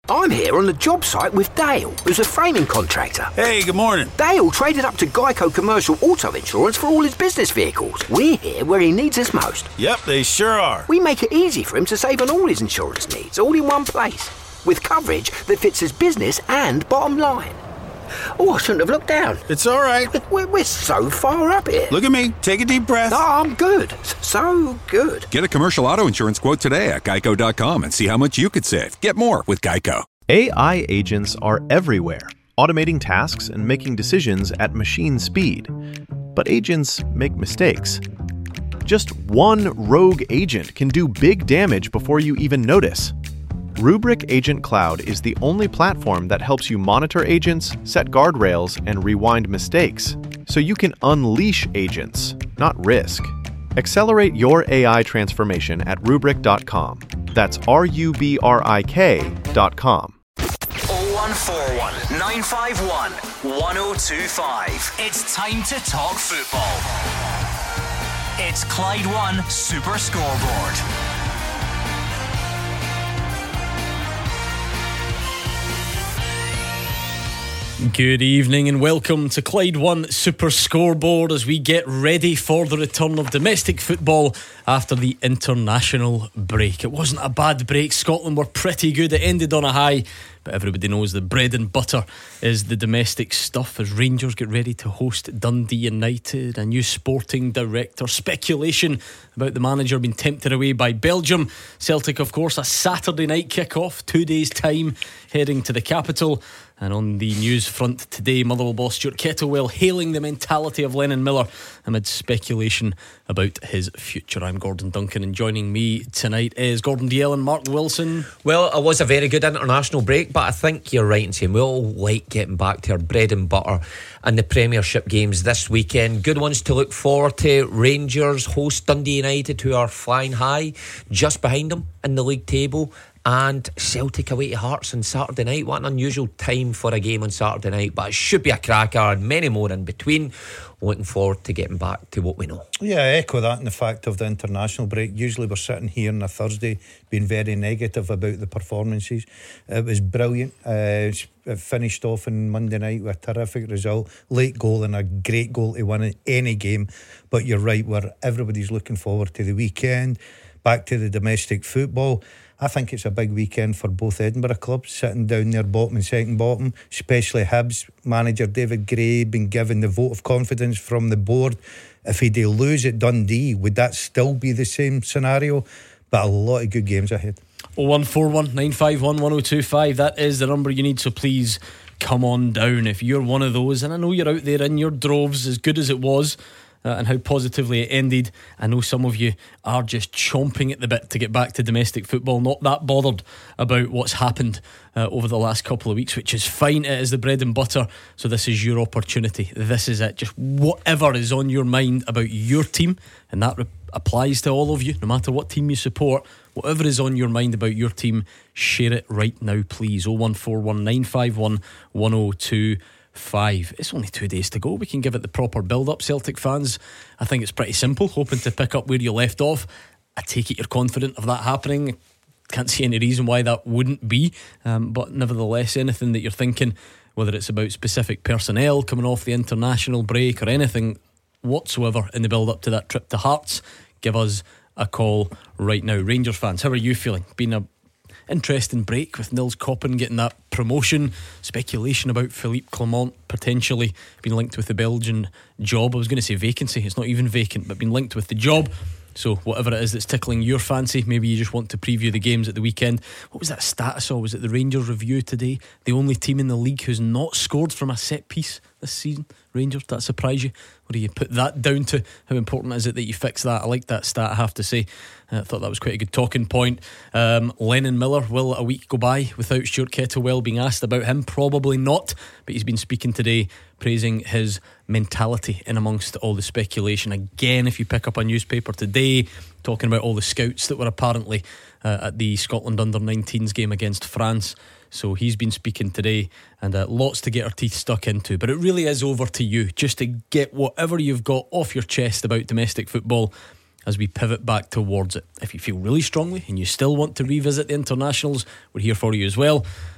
I'm here on the job site with Dale, who's a framing contractor. Hey, good morning. Dale traded up to Geico Commercial Auto Insurance for all his business vehicles. We're here where he needs us most. Yep, they sure are. We make it easy for him to save on all his insurance needs, all in one place, with coverage that fits his business and bottom line. Oh, I shouldn't have looked down. It's all right. We're so far up here. Look at me. Take a deep breath. Oh, I'm good. So good. Get a commercial auto insurance quote today at geico.com and see how much you could save. Get more with Geico. AI agents are everywhere, automating tasks and making decisions at machine speed. But agents make mistakes. Just one rogue agent can do big damage before you even notice. Rubrik Agent Cloud is the only platform that helps you monitor agents, set guardrails, and rewind mistakes, so you can unleash agents, not risk. Accelerate your AI transformation at Rubrik.com. That's RUBRIK.com. 0141 951 1025. It's time to talk football. It's Clyde One Super Scoreboard. Good evening and welcome to Clyde One Super Scoreboard as we get ready for the return of domestic football after the international break. It wasn't a bad break. Scotland were pretty good. It ended on a high, but everybody knows the bread and butter is the domestic stuff as Rangers get ready to host Dundee United. A new sporting director, speculation about the manager being tempted away by Belgium. Celtic, of course, a Saturday night kick-off, 2 days' time, heading to the capital. And on the news front today, Motherwell boss Stuart Kettlewell hailing the mentality of Lennon Miller amid speculation about his future. I'm Gordon Duncan, and joining me tonight is Gordon Dalziel and Mark Wilson. Well, it was a very good international break, but I think you're right in saying we all like getting back to our bread and butter and the Premiership games this weekend. Good ones to look forward to. Rangers host Dundee United, who are flying high, just behind them in the league table. And Celtic away to Hearts on Saturday night. What an unusual time for a game on Saturday night, but it should be a cracker and many more in between. Looking forward to getting back to what we know. Yeah, I echo that in the fact of the international break. Usually we're sitting here on a Thursday being very negative about the performances. It was brilliant. It finished off on Monday night with a terrific result, late goal and a great goal to win any game. But you're right, where everybody's looking forward to the weekend, back to the domestic football. I think it's a big weekend for both Edinburgh clubs, sitting down there bottom and second bottom, especially Hibs. Manager David Gray been given the vote of confidence from the board. If he'd lose at Dundee, would that still be the same scenario? But a lot of good games ahead. 0141 951 1025. That is the number you need, so please come on down if you're one of those. And I know you're out there in your droves, as good as it was and how positively it ended. I know some of you are just chomping at the bit to get back to domestic football, not that bothered about what's happened over the last couple of weeks, which is fine. It is the bread and butter, so this is your opportunity. This is it. Just whatever is on your mind about your team, and that applies to all of you, no matter what team you support. Whatever is on your mind about your team, share it right now, please. 0141 951 1025. It's only 2 days to go. We can give it the proper build up. Celtic fans, I think it's pretty simple, hoping to pick up where you left off. I take it you're confident of that happening. Can't see any reason why that wouldn't be, but nevertheless, anything that you're thinking, whether it's about specific personnel coming off the international break or anything whatsoever in the build up to that trip to Hearts, give us a call right now. Rangers fans, how are you feeling? Been a interesting break with Nils Koppen getting that promotion. Speculation about Philippe Clement potentially being linked with the Belgian job. I was going to say vacancy, it's not even vacant, but being linked with the job. So whatever it is that's tickling your fancy, maybe you just want to preview the games at the weekend. What was that stat I saw? Was it the Rangers review today? The only team in the league who's not scored from a set piece this season. Rangers, that surprise you? Or do you put that down to how important is it that you fix that? I like that stat, I have to say. I thought that was quite a good talking point. Lennon Miller, will a week go by without Stuart Kettlewell being asked about him? Probably not, but he's been speaking today, praising his mentality in amongst all the speculation. Again, if you pick up a newspaper today, talking about all the scouts that were apparently at the Scotland under-19s game against France. So he's been speaking today, and lots to get our teeth stuck into. But it really is over to you, just to get whatever you've got off your chest about domestic football as we pivot back towards it. If you feel really strongly and you still want to revisit the internationals, we're here for you as well.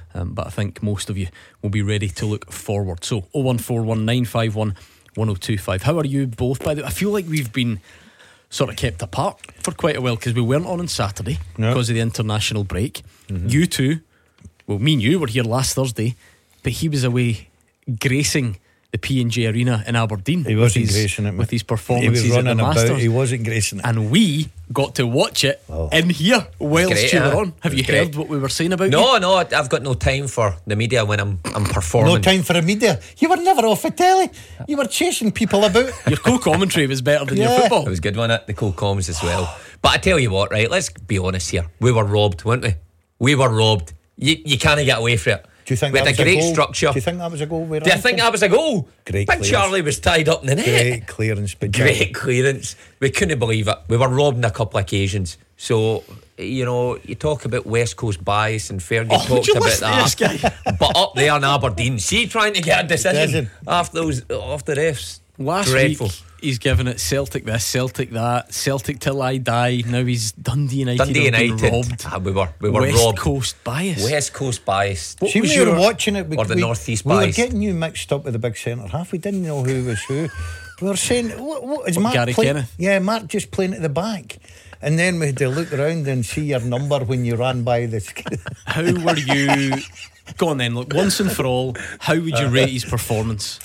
but I think most of you will be ready to look forward. So 0141 951 1025. How are you both, by the way? I feel like we've been sort of kept apart for quite a while because we weren't on Saturday because of the international break. You two, well, me and you were here last Thursday, but he was away gracing the P&G Arena in Aberdeen. He wasn't gracing it, with his performances. He was running at the about. Masters. He wasn't gracing it, and we got to watch it in here whilst great, you were on. Have you heard what we were saying about you? No, I've got no time for the media when I'm performing. No time for the media. You were never off the telly. You were chasing people about. Your co-commentary was better than your football. It was good, wasn't it? The co-coms as well. But I tell you what, right, let's be honest here. We were robbed, weren't we? We were robbed. You can't get away from it. Do you think with that was a great goal? structure? Do you think that was a goal? Do you think that was a goal? Great Big clearance. Charlie was tied up in the net. Great clearance. Great clearance. We couldn't believe it. We were robbed on a couple of occasions. So, you know, you talk about West Coast bias, and Fergie talks about that. But up there in Aberdeen, see, trying to get a decision off the refs. Last Dreadful. week he's given it Celtic this, Celtic that, Celtic till I die. Now he's Dundee United. Robbed. We were West robbed. Coast bias. West Coast bias. See, we were watching it, or the North East we bias. were getting you mixed up with the big centre half. We didn't know who was who. We were saying, what is Mark Gary playing? Kenneth? Yeah, Mark just playing at the back. And then we had to look around and see your number when you ran by this. How were you? Go on then, look, once and for all, how would you rate his performance?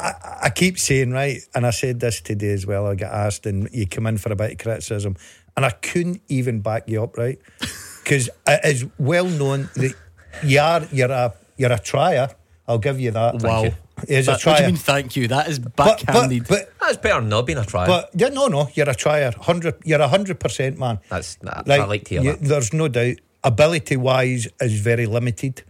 I keep saying, right, and I said this today as well, I get asked and you come in for a bit of criticism, and I couldn't even back you up, right? Because it is well known that you're a trier. I'll give you that. Wow. Is a What trier. do you mean thank you? That is backhanded. But That's better than not being a trier. But no, you're a trier. You're 100%, man. I like to hear that. There's no doubt. Ability wise is very limited.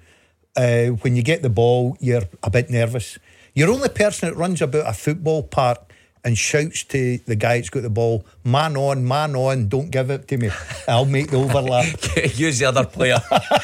When you get the ball, you're a bit nervous. You're the only person that runs about a football park and shouts to the guy that's got the ball, man on, don't give it to me, I'll make the overlap. Use the other player.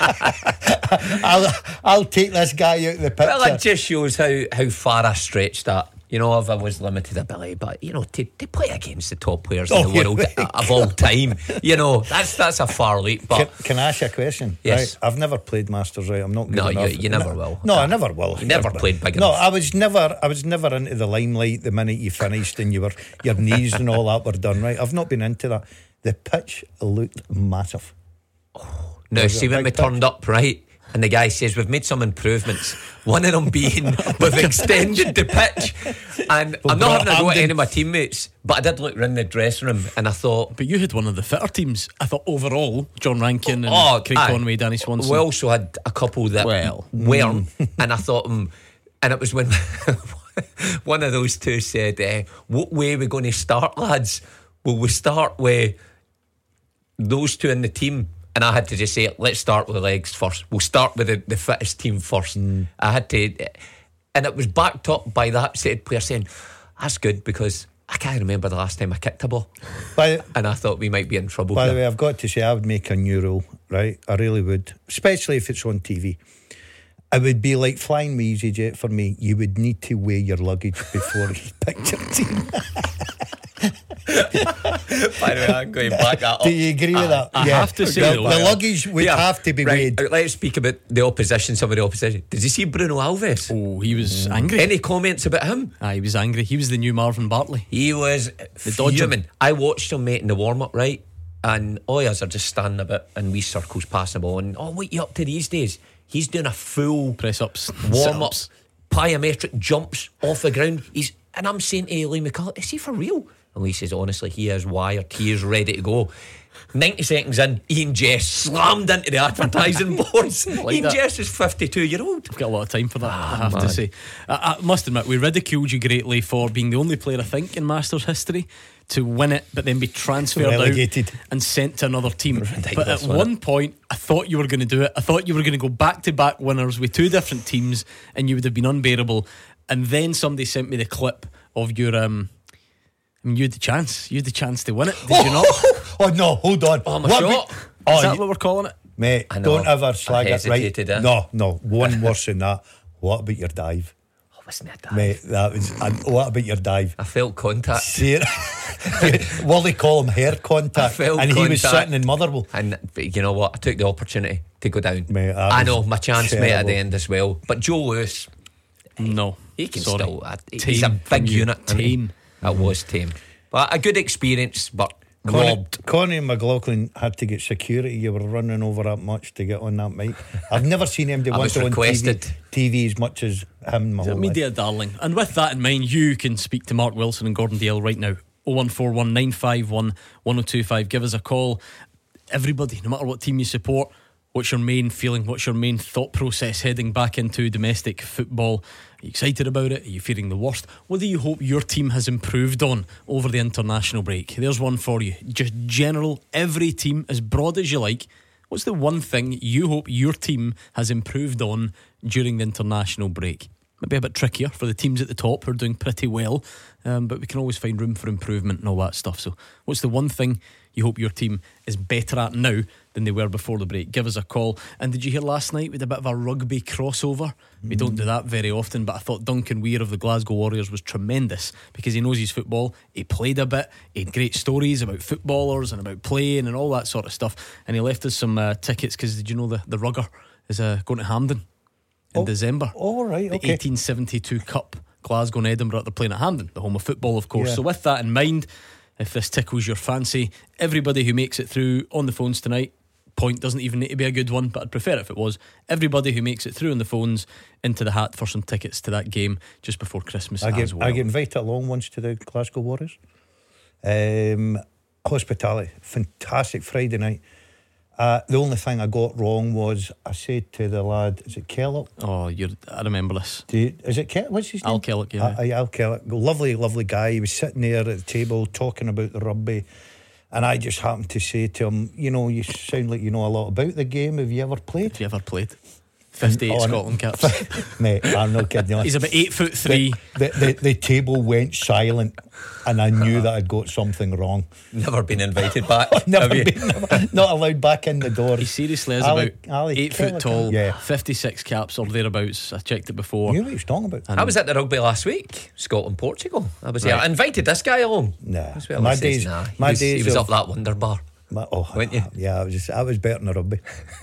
I'll take this guy out of the picture. Well, it just shows how far I stretched that. You know, if I was limited ability, but you know, to play against the top players in the world of all time, you know, that's a far leap. But can I ask you a question? Yes. Right? I've never played Masters, right? I'm not good No, enough. you never will. No, I never will. You never played big No, enough. I was never into the limelight the minute you finished and your knees and all that were done, right? I've not been into that. The pitch looked massive. Now, see when we turned up, right? And the guy says, we've made some improvements. One of them being we've extended the pitch. And I'm not having a go at any of my teammates, but I did look around the dressing room and I thought... But you had one of the fitter teams. I thought overall, John Rankin and Craig Conway, Danny Swanson. We also had a couple that weren't. And I thought... and it was when one of those two said, what way are we going to start, lads? Will we start with those two in the team? And I had to just say, let's start with the legs first. We'll start with the fittest team first. I had to, and it was backed up by that set of players saying, that's good because I can't remember the last time I kicked a ball. And I thought we might be in trouble. By the way, I've got to say, I would make a new rule, right? I really would, especially if it's on TV. It would be like flying with EasyJet for me. You would need to weigh your luggage before you picked your team. By the way, I'm going back that up. Do you agree with that? I have to say the luggage would have to be weighed. Let's speak about the opposition. Some of the opposition. Did you see Bruno Alves? Oh, he was angry. Any comments about him? He was angry. He was the new Marvin Bartley. He was fuming. I watched him, mate, in the warm-up, right? And all of us are just standing a bit in wee circles passing the ball. And what you up to these days? He's doing a full press-ups, warm-up, plyometric jumps off the ground. And I'm saying to Lee McCullough, is he for real? And Lee says, honestly, he is wired. He is ready to go. 90 seconds in, Ian Jess slammed into the advertising boards. Ian Jess is 52-year-old. I've got a lot of time for that, I have to say. I must admit, we ridiculed you greatly for being the only player, I think, in Masters history to win it, but then be transferred relegated out and sent to another team. But at one point, I thought you were going to do it. I thought you were going to go back-to-back winners with two different teams, and you would have been unbearable. And then somebody sent me the clip of your... I mean, you had the chance. You had the chance to win it. Did you not? Oh no, hold on. I'm a shot. Is that what we're calling it? Mate, don't ever slag it, right? No, one worse than that. What about your dive? Oh, wasn't it a dive? Mate, that was... what about your dive? I felt contact. See it? Well, they call him hair contact. I felt and contact. He was sitting in Motherwell. And you know what? I took the opportunity. to go down. Mate, I know, my chance, mate, at terrible. the end as well. But Joe Lewis, No, he can sorry. still. He's a Tame from big you. unit. isn't he? Tame. That was tame. But a good experience, but robbed. Connie McLaughlin had to get security. You were running over that much to get on that mic. I've never seen him do I one was to on requested. TV as much as him in my He's a whole life. media darling. And with that in mind, you can speak to Mark Wilson and Gordon Dale right now. 0141 951 1025. Give us a call. Everybody, no matter what team you support, what's your main feeling? What's your main thought process heading back into domestic football? Are you excited about it? Are you fearing the worst? What do you hope your team has improved on over the international break? There's one for you. Just general, every team, as broad as you like. What's the one thing you hope your team has improved on during the international break? Might be a bit trickier for the teams at the top who are doing pretty well, but we can always find room for improvement and all that stuff. So what's the one thing you hope your team is better at now than they were before the break? Give us a call. And did you hear last night we had a bit of a rugby crossover? We don't do that very often, but I thought Duncan Weir of the Glasgow Warriors was tremendous because he knows his football. He played a bit, he had great stories about footballers and about playing and all that sort of stuff, and he left us some tickets because did you know the rugger is going to Hampden in December? Oh, right, The okay. 1872 Cup, Glasgow and Edinburgh, they're playing at Hampden, the home of football, of course. Yeah. So with that in mind, if this tickles your fancy, everybody who makes it through on the phones tonight, point doesn't even need to be a good one, but I'd prefer it if it was. Everybody who makes it through on the phones into the hat for some tickets to that game just before Christmas I as well. get invited along once to the Glasgow Warriors. Hospitality, fantastic Friday night. The only thing I got wrong was I said to the lad, is it Kellogg? Oh, I remember this. Is it Kellogg? What's his name? Al Kellogg, yeah. Al Kellogg, lovely guy. He was sitting there at the table talking about the rugby, and I just happened to say to him, you know, you sound like you know a lot about the game. Have you ever played? Have you ever played? 58 Scotland caps. Mate, I'm not kidding you. He's about 8'3". The table went silent, and I knew that I'd got something wrong. Never been invited back. Never have you? been, not allowed back in the door. He seriously is Ali- about Ali 8 foot Kellogg. tall, Yeah. 56 caps or thereabouts. I checked it before. You knew what he was talking about. I was at the rugby last week, Scotland, Portugal. I was there. I invited this guy along. Nah. That's what My I says, days- nah. my He was, days he was of- up that Wonder Bar. Weren't you? Yeah, I was better than the rugby.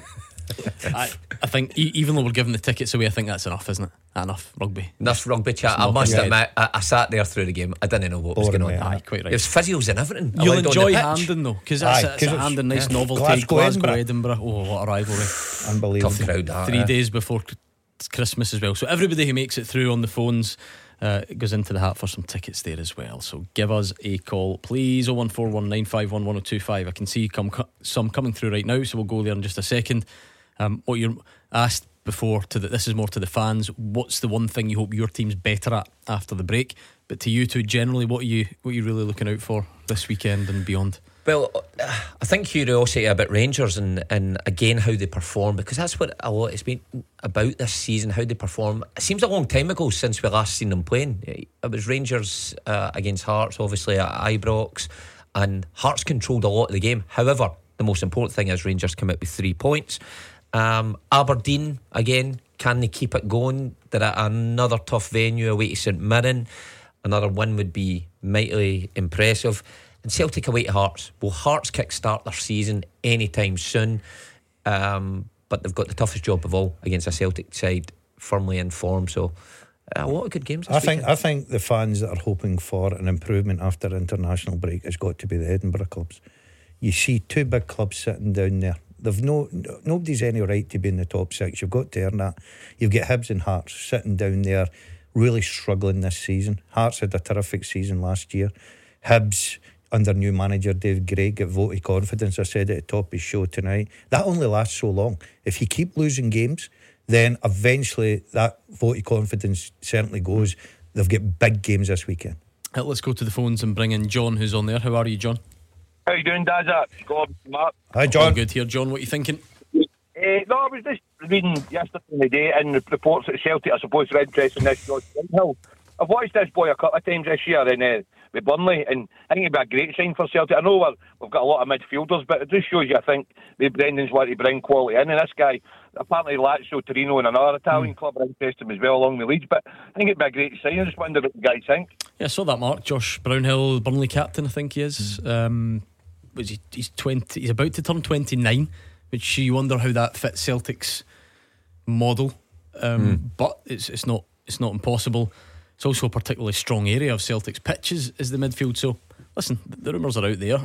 I think even though we're giving the tickets away, I think that's enough, isn't it? Enough rugby. This rugby chat, I not must good. admit, I sat there through the game. I didn't know what was Boring, going on. mate. Aye, quite right. There's physios and everything. You'll allowed on enjoy the pitch. Hampden though, because Aye, it's 'cause a it's- Hampden, nice yeah. novelty. Glasgow, Glasgow, Edinburgh. Edinburgh. Oh, what a rivalry! Unbelievable. Tough crowd, that. 3 days before Christmas as well. So everybody who makes it through on the phones goes into the hat for some tickets there as well. So give us a call, please. 0141 951 1025. I can see some coming through right now, so we'll go there in just a second. What you're asked before, this is more to the fans. What's the one thing you hope your team's better at after the break? But to you two, generally, what are you really looking out for this weekend and beyond? Well, I think curiosity about Rangers and again how they perform, because that's what a lot it's been about this season, how they perform. It seems a long time ago since we last seen them playing. It was Rangers against Hearts, obviously at Ibrox, and Hearts controlled a lot of the game. However, the most important thing is Rangers come out with 3 points. Aberdeen, again, can they keep it going? They're at another tough venue away to St Mirren. Another win would be mightily impressive. And Celtic away to Hearts. Will Hearts kickstart their season anytime soon? But they've got the toughest job of all against a Celtic side firmly in form. So a lot of good games this weekend. I think the fans that are hoping for an improvement after international break has got to be the Edinburgh clubs. You see 2 big clubs sitting down there. Nobody's any right to be in the top 6. You've got to earn that. You've got Hibs and Hearts sitting down there, really struggling this season. Hearts had a terrific season last year. Hibs, under new manager Dave Gray, got vote of confidence. I said it at the top of his show tonight. That only lasts so long. If you keep losing games, then eventually that vote of confidence certainly goes. They've got big games this weekend. Let's go to the phones and bring in John, who's on there. How are you, John? How you doing, Dazza? Gordon, Mark. Hi, All John. good here, John. What are you thinking? No, I was just reading yesterday in the day and the reports that Celtic are supposed to be interested in this George Greenhill. I've watched this boy a couple of times this year with Burnley, and I think it'd be a great sign for Celtic. I know we've got a lot of midfielders, but it just shows you, I think, that Brendan's wanting to bring quality in, and this guy, apparently Lazio, Torino and another Italian club are interested in him as well along the leads, but I think it'd be a great sign. I just wonder what you guys think. Yeah, I saw that, Mark. Josh Brownhill, Burnley captain, I think he is. He's 20? He's about to turn 29. which you wonder how that fits Celtic's model. But it's not impossible. It's also a particularly strong area of Celtic's pitch is the midfield. So listen, the rumours are out there.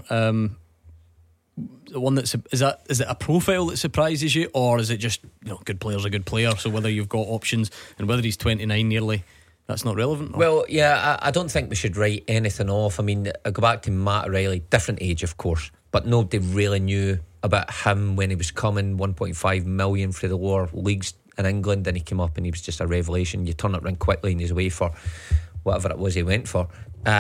The one is it a profile that surprises you, or is it just good player's a good player? So whether you've got options and whether he's 29 nearly, that's not relevant. Well, yeah, I don't think we should write anything off. I mean, I go back to Matt O'Reilly, different age, of course, but nobody really knew about him when he was coming. 1.5 million for the lower leagues in England, and he came up and he was just a revelation. You turn it around quickly and he's away for whatever it was he went for.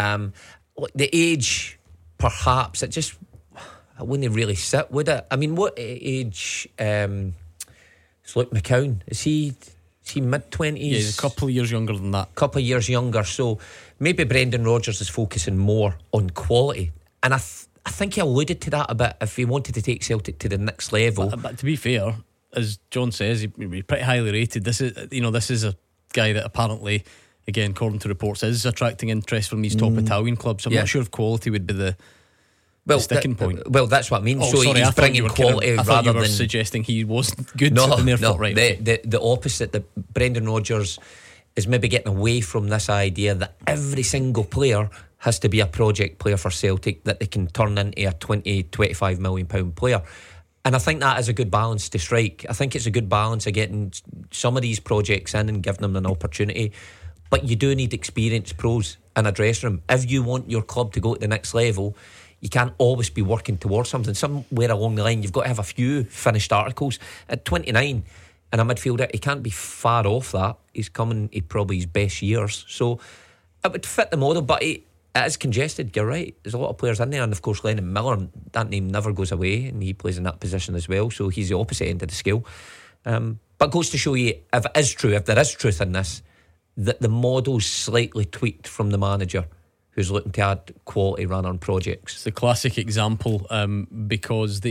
The age, perhaps, it wouldn't really sit, would it? I mean, what age is Luke McCown? Is he mid-20s? Yeah, he's a couple of years younger than that. Couple of years younger, so maybe Brendan Rodgers is focusing more on quality. And I think he alluded to that a bit, if he wanted to take Celtic to the next level. But to be fair, as John says, he's pretty highly rated. This is a guy that apparently, again, according to reports, is attracting interest from these top Italian clubs. So I'm not sure if quality would be the sticking point. Well, that's what I mean. So sorry, he's bringing quality I thought rather you were than suggesting he wasn't good. No. Right, the opposite. That Brendan Rodgers is maybe getting away from this idea that every single player has to be a project player for Celtic, that they can turn into a 20-25 million pound player. And I think that is a good balance to strike. I think it's a good balance of getting some of these projects in and giving them an opportunity. But you do need experienced pros in a dressing room. If you want your club to go to the next level, you can't always be working towards something. Somewhere along the line, you've got to have a few finished articles. At 29 and a midfielder, he can't be far off that. He's coming to probably his best years. So it would fit the model, but it is congested. You're right. There's a lot of players in there, and of course Lennon Miller, that name never goes away, and he plays in that position as well. So he's the opposite end of the scale. But goes to show you, if it is true, if there is truth in this, that the model's slightly tweaked from the manager who's looking to add quality run-on projects. It's the classic example, because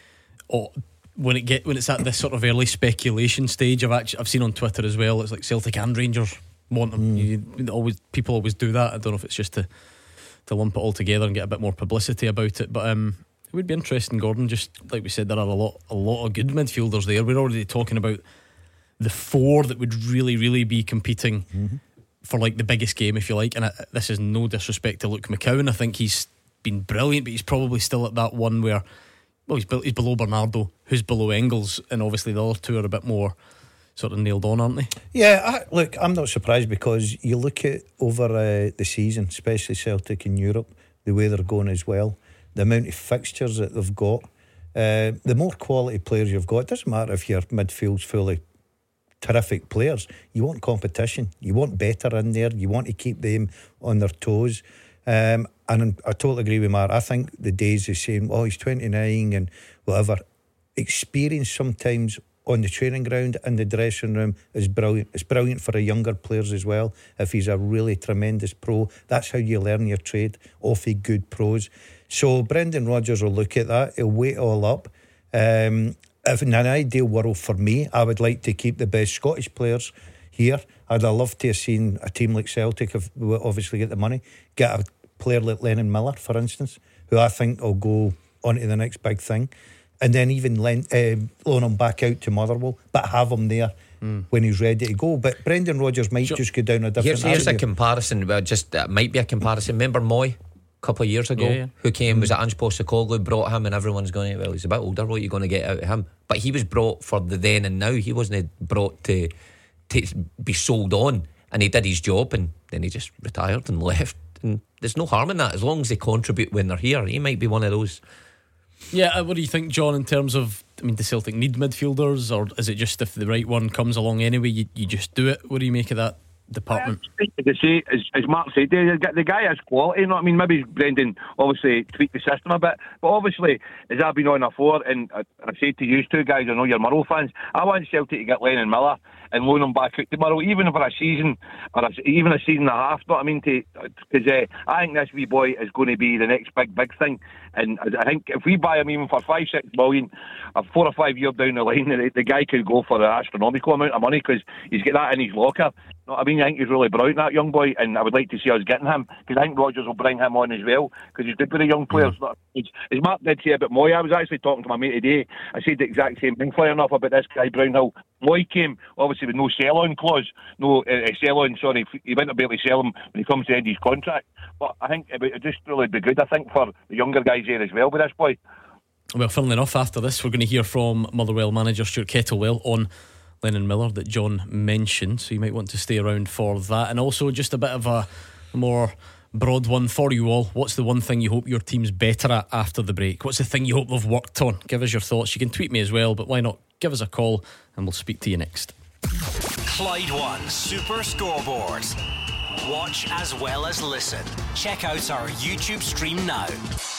when it's at this sort of early speculation stage, I've seen on Twitter as well, it's like Celtic and Rangers want them. People always do that. I don't know if it's just to lump it all together and get a bit more publicity about it, but it would be interesting, Gordon. Just like we said, there are a lot of good midfielders there. We're already talking about the four that would really be competing for like the biggest game, if you like. And this is no disrespect to Luke McCowan. I think he's been brilliant, but he's probably still at that one where, well, he's below Bernardo, who's below Engels, and obviously the other two are a bit more sort of nailed on, aren't they? Yeah, look, I'm not surprised, because you look at over the season, especially Celtic in Europe, the way they're going as well, the amount of fixtures that they've got, the more quality players you've got. It doesn't matter if your midfield's full of terrific players. You want competition, you want better in there, you want to keep them on their toes. And I totally agree with Mark. I think the days of saying, oh, he's 29 and whatever, experience sometimes on the training ground and the dressing room is brilliant. It's brilliant for the younger players as well. If he's a really tremendous pro, that's how you learn your trade, off of good pros. So Brendan Rodgers will look at that, he'll weigh it all up. If in an ideal world for me, I would like to keep the best Scottish players here. I'd love to have seen a team like Celtic, if we obviously get the money, get a player like Lennon Miller, for instance, who I think will go on to the next big thing, and then even loan him back out to Motherwell, but have him there when he's ready to go. But Brendan Rodgers might just go down a different Here's a comparison. Well, might be a comparison. Remember Moy a couple of years ago, who came, was it Ange Postecoglou brought him, and everyone's going, well, he's a bit older, what are you going to get out of him? But he was brought for the then and now. He wasn't brought to be sold on, and he did his job, and then he just retired and left. And there's no harm in that, as long as they contribute when they're here. He might be one of those. Yeah, what do you think, John, in terms of, I mean, does Celtic need midfielders, or is it just if the right one comes along anyway, you just do it? What do you make of that department? As Mark said, the guy has quality, you know what I mean? Maybe Brendan obviously tweaked the system a bit, but obviously, as I've been on before, and I said to you two guys, I know you're Murrow fans, I want Celtic to get Lennon Miller and loan him back out tomorrow, even for a season, or even a season and a half, you know what I mean? Because I think this wee boy is going to be the next big thing, and I think if we buy him even for 5-6 million, 4 or 5 years down the line, the guy could go for an astronomical amount of money, because he's got that in his locker. No, I mean, I think he's really bright, that young boy, and I would like to see us getting him, because I think Rodgers will bring him on as well, because he's good with the young players. As Mark did say about Moy, I was actually talking to my mate today. I said the exact same thing, fair enough, about this guy Brownhill. Moy came, obviously, with no sell-on clause, he went to be able to sell him when he comes to the end of his contract. But I think it would just really be good, I think, for the younger guys there as well with this boy. Well, funnily enough, after this, we're going to hear from Motherwell manager Stuart Kettlewell on Lennon Miller that John mentioned, so you might want to stay around for that. And also just a bit of a more broad one for you all. What's the one thing you hope your team's better at after the break? What's the thing you hope they've worked on? Give us your thoughts. You can tweet me as well, but why not give us a call and we'll speak to you next. Clyde One Super Scoreboard. Watch as well as listen. Check out our YouTube stream now.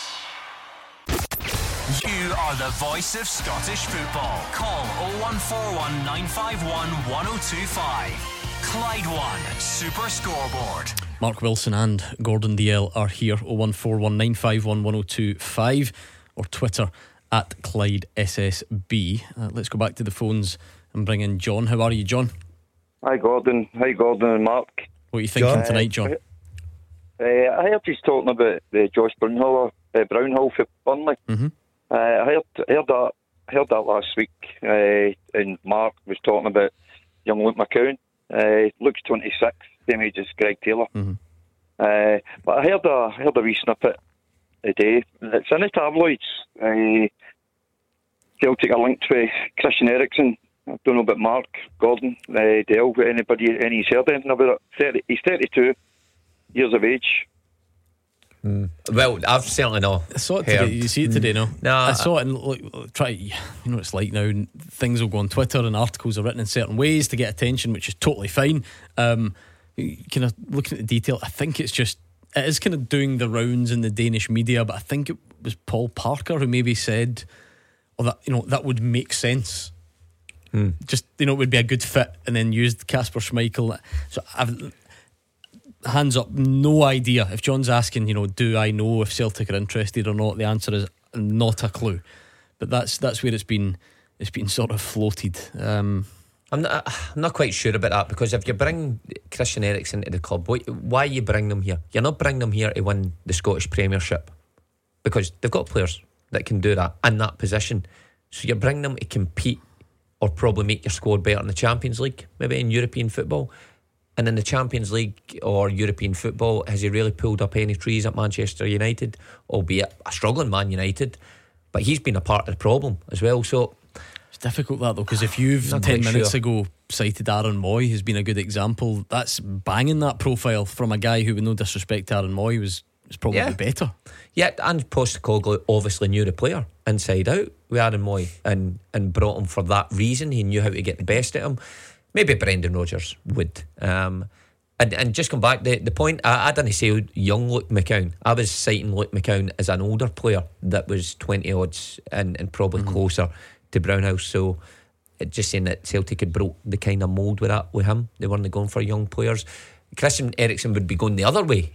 You are the voice of Scottish football. Call 0141 951 1025. Clyde One Super Scoreboard. Mark Wilson and Gordon DL are here. 0141 951 1025 or Twitter at Clyde SSB. Let's go back to the phones and bring in John. How are you, John? Hi Gordon and Mark. What are you thinking tonight, John? I heard he's talking about Josh Brownhill for Burnley. Mm-hmm. I heard that last week, and Mark was talking about young Luke McCowan. Luke's 26, same age as Greg Taylor. Mm-hmm. But I heard a wee snippet today. It's in the tabloids. Celtic are linked with Christian Eriksen. I don't know about Mark, Gordon, Dale, anybody's heard anything about it? He's 32 years of age. Well, I've certainly not. I saw it today. You see it today, no? Nah, I saw it and you know what it's like now. Things will go on Twitter and articles are written in certain ways to get attention, which is totally fine. Kind of looking at the detail, I think it is kind of doing the rounds in the Danish media, but I think it was Paul Parker who maybe said, that would make sense. Just, it would be a good fit, and then used Kasper Schmeichel. So I've hands up, no idea. If John's asking, do I know if Celtic are interested or not, the answer is not a clue. But that's where it's been sort of floated. I'm not quite sure about that, because if you bring Christian Eriksen to the club, why you bring them here? You're not bringing them here to win the Scottish Premiership, because they've got players that can do that in that position. So you're bringing them to compete or probably make your squad better in the Champions League, maybe in European football. And in the Champions League or European football, has he really pulled up any trees at Manchester United, albeit a struggling Man United? But he's been a part of the problem as well. So it's difficult that though, because if you've 10 minutes ago cited Aaron Moy, who's been a good example, that's banging that profile from a guy who, with no disrespect to Aaron Moy, was probably better. Yeah, and Postecoglou obviously knew the player inside out with Aaron Moy and brought him for that reason. He knew how to get the best at him. Maybe Brendan Rodgers would. And just come back, the point, I didn't say young Luke McCown. I was citing Luke McCown as an older player that was 20 odds and probably closer to Brownhill. So just saying that Celtic had broke the kind of mould with him. They weren't going for young players. Christian Eriksen would be going the other way,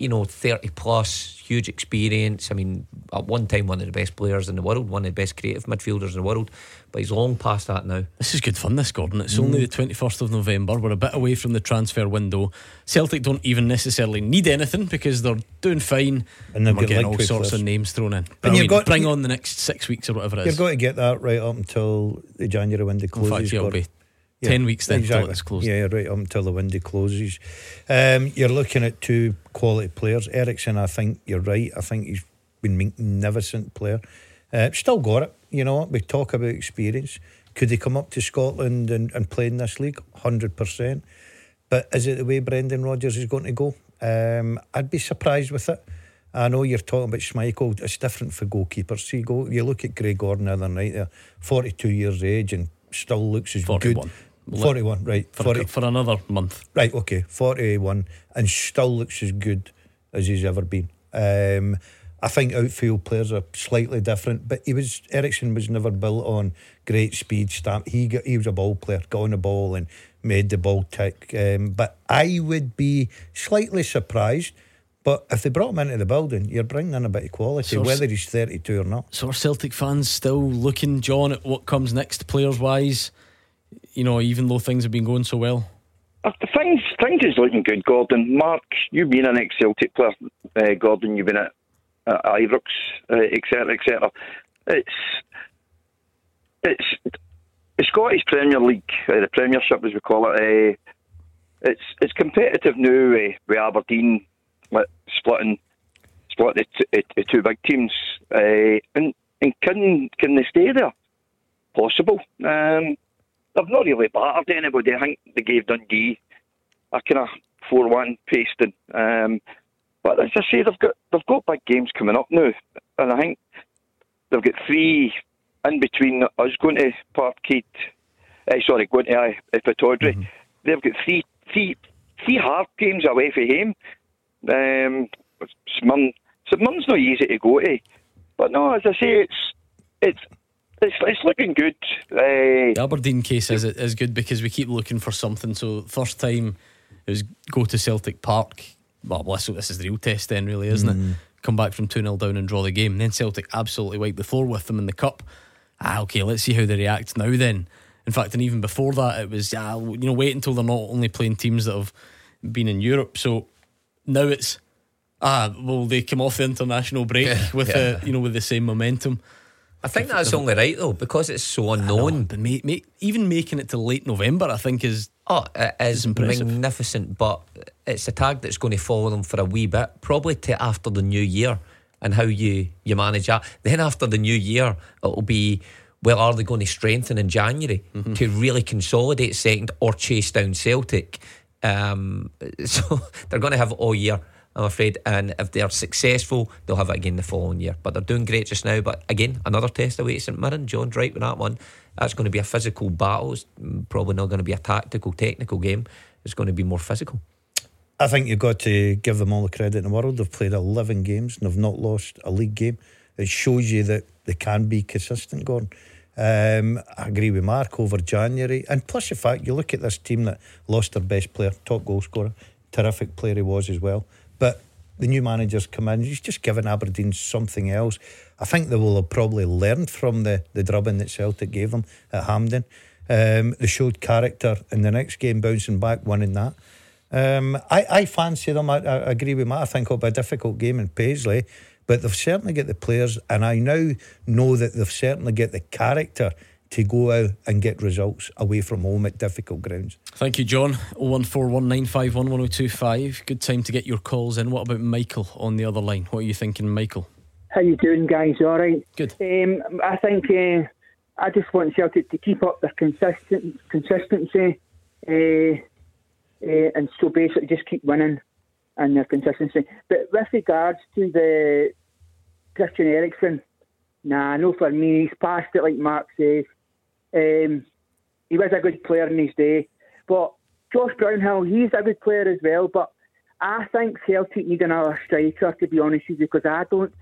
30 plus, huge experience. I mean, at one time one of the best players in the world, one of the best creative midfielders in the world, but he's long past that now. This is good fun, this, Gordon. It's only the 21st of November. We're a bit away from the transfer window. Celtic don't even necessarily need anything because they're doing fine, and we're getting all sorts of names thrown in. But bring on the next 6 weeks or whatever it is. You've got to get that right up until the January window closes. In fact, it'll be 10 weeks then until it's closed. Yeah, right up until the window closes. You're looking at two quality players. Eriksen, I think you're right. I think he's been a magnificent player. Still got it. We talk about experience. Could he come up to Scotland and play in this league? 100%. But is it the way Brendan Rodgers is going to go? I'd be surprised with it. I know you're talking about Schmeichel. It's different for goalkeepers. See, you look at Greg Gordon the other night there, 42 years of age and still looks as 41. good. 41, right. For another month. Right, okay. 41 and still looks as good as he's ever been. I think outfield players are slightly different, but Eriksen was never built on great speed stamp. He was a ball player, got on the ball and made the ball tick. But I would be slightly surprised. But if they brought him into the building, you're bringing in a bit of quality, whether he's 32 or not. So are Celtic fans still looking, John, at what comes next players wise? Even though things have been going so well? Things is looking good, Gordon. Mark, you've been an ex-Celtic player. Gordon, you've been at Ibrox, etc., etc. It's the Scottish Premier League, the Premiership as we call it. It's competitive now with Aberdeen splitting the two big teams. And can they stay there? Possible. They've not really battered anybody. I think they gave Dundee a kind of 4-1 pasting. But as I say, they've got big games coming up now, and I think they've got 3 in between us going to Parkhead. Going to Pittodrie. Mm-hmm. They've got three hard games away from home. Smyrna's not easy to go to, but no, as I say, it's looking good. The Aberdeen case is good because we keep looking for something. So first time it was go to Celtic Park. Well, this is the real test then, really, isn't it? Come back from 2-0 down and draw the game. Then Celtic absolutely wiped the floor with them in the cup. Okay, let's see how they react now then. In fact, and even before that, it was wait until they're not only playing teams that have been in Europe. So now it's will they come off the international break with the same momentum? I think that's only right though, because it's so unknown. But even making it to late November, I think is impressive. Magnificent. But it's a tag that's going to follow them for a wee bit, probably to after the new year, and how you manage that. Then after the new year, it'll be, well, are they going to strengthen in January to really consolidate second or chase down Celtic? So they're going to have it all year, I'm afraid, and if they're successful, they'll have it again the following year. But they're doing great just now. But again, another test away at St Mirren. John's right with that one. That's going to be a physical battle. It's probably not going to be a tactical, technical game. It's going to be more physical. I think you've got to give them all the credit in the world. They've played 11 games and they've not lost a league game. It shows you that they can be consistent, Gordon. I agree with Mark over January. And plus the fact, you look at this team that lost their best player, top goal scorer, terrific player he was as well. But the new manager's come in, he's just given Aberdeen something else. I think they will have probably learned from the drubbing that Celtic gave them at Hampden. They showed character in the next game, bouncing back, winning that. I fancy them. I agree with Matt. I think it'll be a difficult game in Paisley, but they've certainly got the players, and I now know that they've certainly got the character to go out and get results away from home at difficult grounds. Thank you, John. 01419511025. Good time to get your calls in. What about Michael on the other line? What are you thinking, Michael? How you doing, guys? All right. Good. I think I just want Celtic to keep up their consistency, and so basically just keep winning and their consistency. But with regards to the Christian Eriksen, I know for me he's past it, like Mark says. He was a good player in his day, but Josh Brownhill, he's a good player as well. But I think Celtic need another striker, to be honest with you, because I don't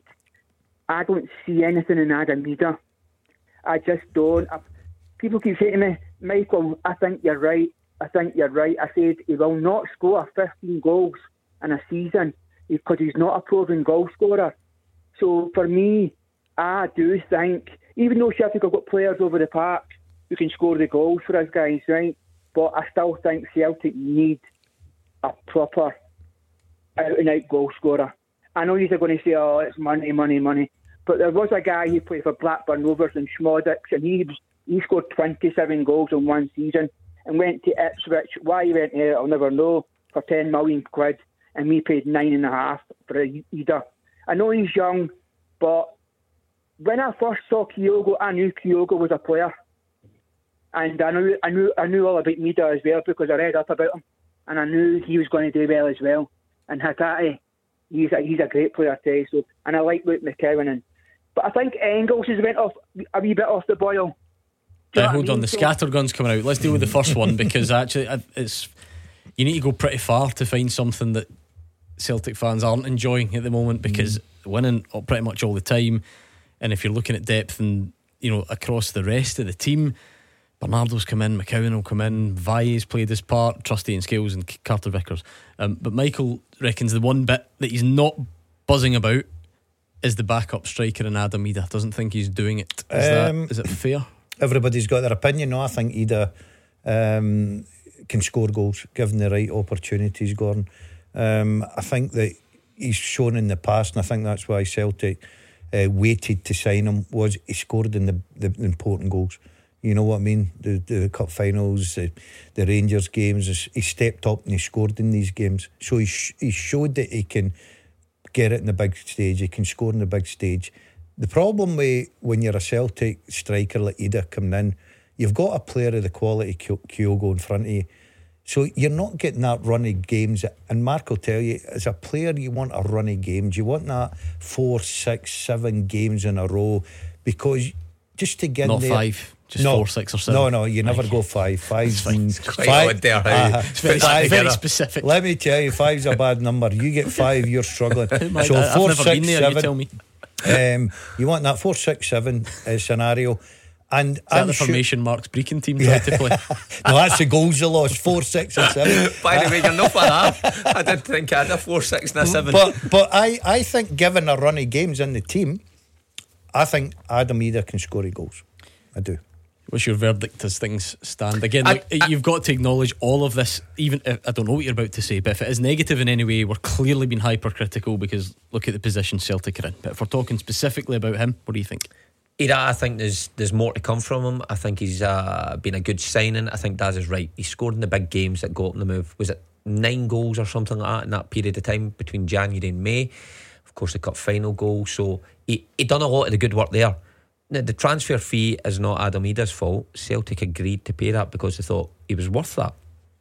see anything in Adam Mida. I just don't. People keep saying to me, Michael, I think you're right. I said he will not score 15 goals in a season because he's not a proven goal scorer. So for me, I do think, even though Celtic have got players over the park who can score the goals for us guys, right? But I still think Celtic need a proper out-and-out goal scorer. I know you're going to say, it's money. But there was a guy who played for Blackburn Rovers and Schmodix, and he scored 27 goals in one season and went to Ipswich. Why he went there, I'll never know, for 10 million quid, and we paid 9.5 for either. I know he's young, but when I first saw Kyogo, I knew Kyogo was a player, and I knew all about Mida as well because I read up about him, and I knew he was going to do well as well. And Hatate, he's a great player too. So, and I like Luke McCowan, but I think Engels has went off a wee bit off the boil. Hold on, the scattergun's coming out. Let's deal with the first one because actually you need to go pretty far to find something that Celtic fans aren't enjoying at the moment because winning pretty much all the time. And if you're looking at depth and across the rest of the team, Bernardo's come in, McCowan will come in, Vaille's played his part, Trusty and Scales and Carter Vickers. But Michael reckons the one bit that he's not buzzing about is the backup striker in Adam Ida. Doesn't think he's doing it. Is it fair? Everybody's got their opinion. No, I think Ida can score goals given the right opportunities, Gordon. I think that he's shown in the past, and I think that's why Celtic waited to sign him, was he scored in the important goals. You know what I mean? The cup finals, the Rangers games, he stepped up and he scored in these games. So he showed that he can get it in the big stage, he can score in the big stage. The problem with when you're a Celtic striker like Idah coming in, you've got a player of the quality Kyogo in front of you, so you're not getting that run of games. And Mark will tell you, as a player, you want a run of games. You want that 4, 6, 7 games in a row, because just to get not there, 5, just 4, 6 or 7. No, you never go 5. Five's quite odd there. It's very specific. Let me tell you, 5's a bad number. You get 5, you're struggling. So I've 4, never 6, been there, 7. you tell me. You want that 4, 6, 7 scenario. And is that the formation Mark's Brecon team tried to play? No, that's the goals they lost, 4, 6 and 7. By the way, you're not for half. I did think I had a 4, 6 and a 7. But I think, given a run of games in the team, I think Adam Idah can score goals. I do. What's your verdict as things stand? Again, you've got to acknowledge all of this. Even if, I don't know what you're about to say, but if it is negative in any way, we're clearly being hypercritical, because look at the position Celtic are in. But if we're talking specifically about him, what do you think? I think there's more to come from him. I think he's been a good signing. I think Daz is right. He scored in the big games that got him the move. Was it 9 goals or something like that in that period of time between January and May? Of course, the cup final goal. So he done a lot of the good work there. Now, the transfer fee is not Adam Idah's fault. Celtic agreed to pay that because they thought he was worth that.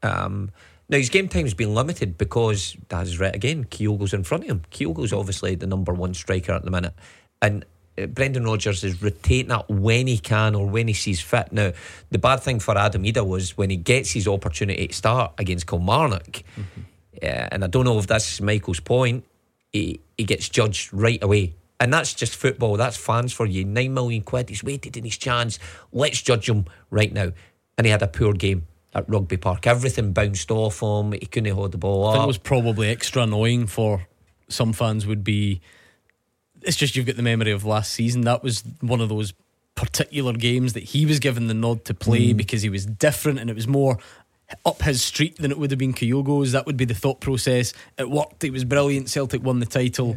Now, his game time's been limited because, Daz is right again, Kyogo's in front of him. Kyogo's obviously the number 1 striker at the minute, and Brendan Rodgers is rotating that when he can or when he sees fit. Now, the bad thing for Adam Idah was when he gets his opportunity to start against Kilmarnock, and I don't know if that's Michael's point, he gets judged right away. And that's just football, that's fans for you. 9 million quid, he's waited in his chance, let's judge him right now. And he had a poor game at Rugby Park. Everything bounced off him, he couldn't hold the ball up. I think it was probably extra annoying for some fans would be, it's just you've got the memory of last season. That was one of those particular games that he was given the nod to play because he was different and it was more up his street than it would have been Kyogo's. That would be the thought process. It worked, it was brilliant, Celtic won the title.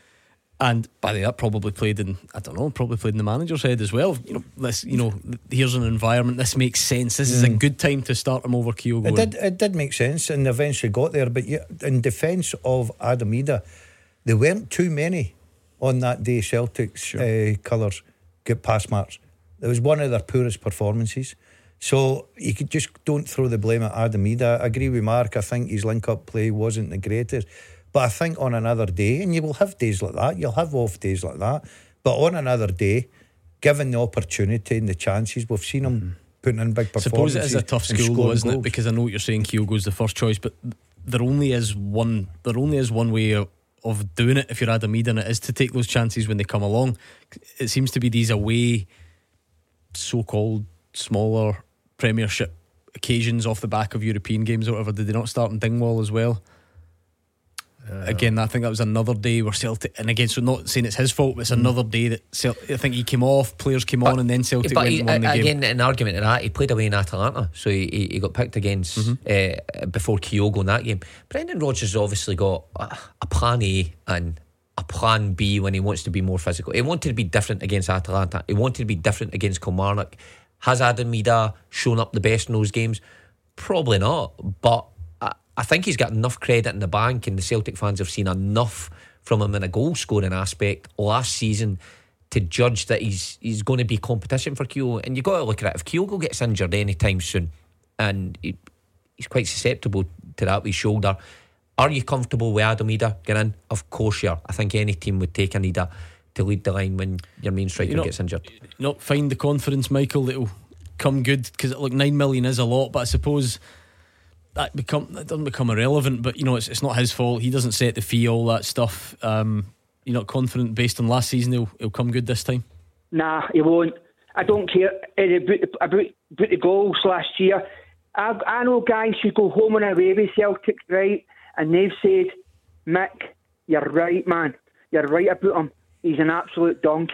And by the way, that probably played in, I don't know, probably played in the manager's head as well. Here's an environment, this makes sense, this is a good time to start him over Kyogo. It did make sense, and eventually got there. But in defence of Adam Idah, there weren't too many on that day. Celtic's colours get pass marks. It was one of their poorest performances. So you could just don't throw the blame at Adam Idah. I agree with Mark, I think his link-up play wasn't the greatest. But I think on another day, and you will have days like that, you'll have off days like that, but on another day, given the opportunity and the chances, we've seen him putting in big performances. Suppose it is a tough school though, isn't it? Because I know what you're saying, Kyogo's the first choice, but there only is one way of doing it if you're Adam Idah, and it is to take those chances when they come along. It seems to be these away so-called smaller Premiership occasions off the back of European games or whatever. Did they not start in Dingwall as well? Again, I think that was another day where Celtic, and again, so not saying it's his fault, but it's another day that I think he came off, players came on, and then Celtic went and won the game. Again, an argument to that, he played away in Atalanta, so he got picked against before Kyogo in that game. Brendan Rodgers has obviously got a plan A and a plan B when he wants to be more physical. He wanted to be different against Atalanta, he wanted to be different against Kilmarnock. Has Adam Idah shown up the best in those games? Probably not, but I think he's got enough credit in the bank, and the Celtic fans have seen enough from him in a goal scoring aspect last season to judge that he's going to be competition for Kyogo. And you've got to look at it, if Kyogo gets injured anytime soon, and he's quite susceptible to that with his shoulder, are you comfortable with Adam Idah getting in? Of course you are. I think any team would take an Idah to lead the line when your main striker gets injured. Not find the confidence, Michael, that it'll come good, because 9 million is a lot, but I suppose that doesn't become irrelevant. But it's not his fault. He doesn't set the fee, all that stuff. You're not confident based on last season he'll come good this time? Nah, he won't. I don't care about the goals last year. I know guys who go home and away with Celtic, right, and they've said, Mick, you're right, man, you're right about him, he's an absolute donkey.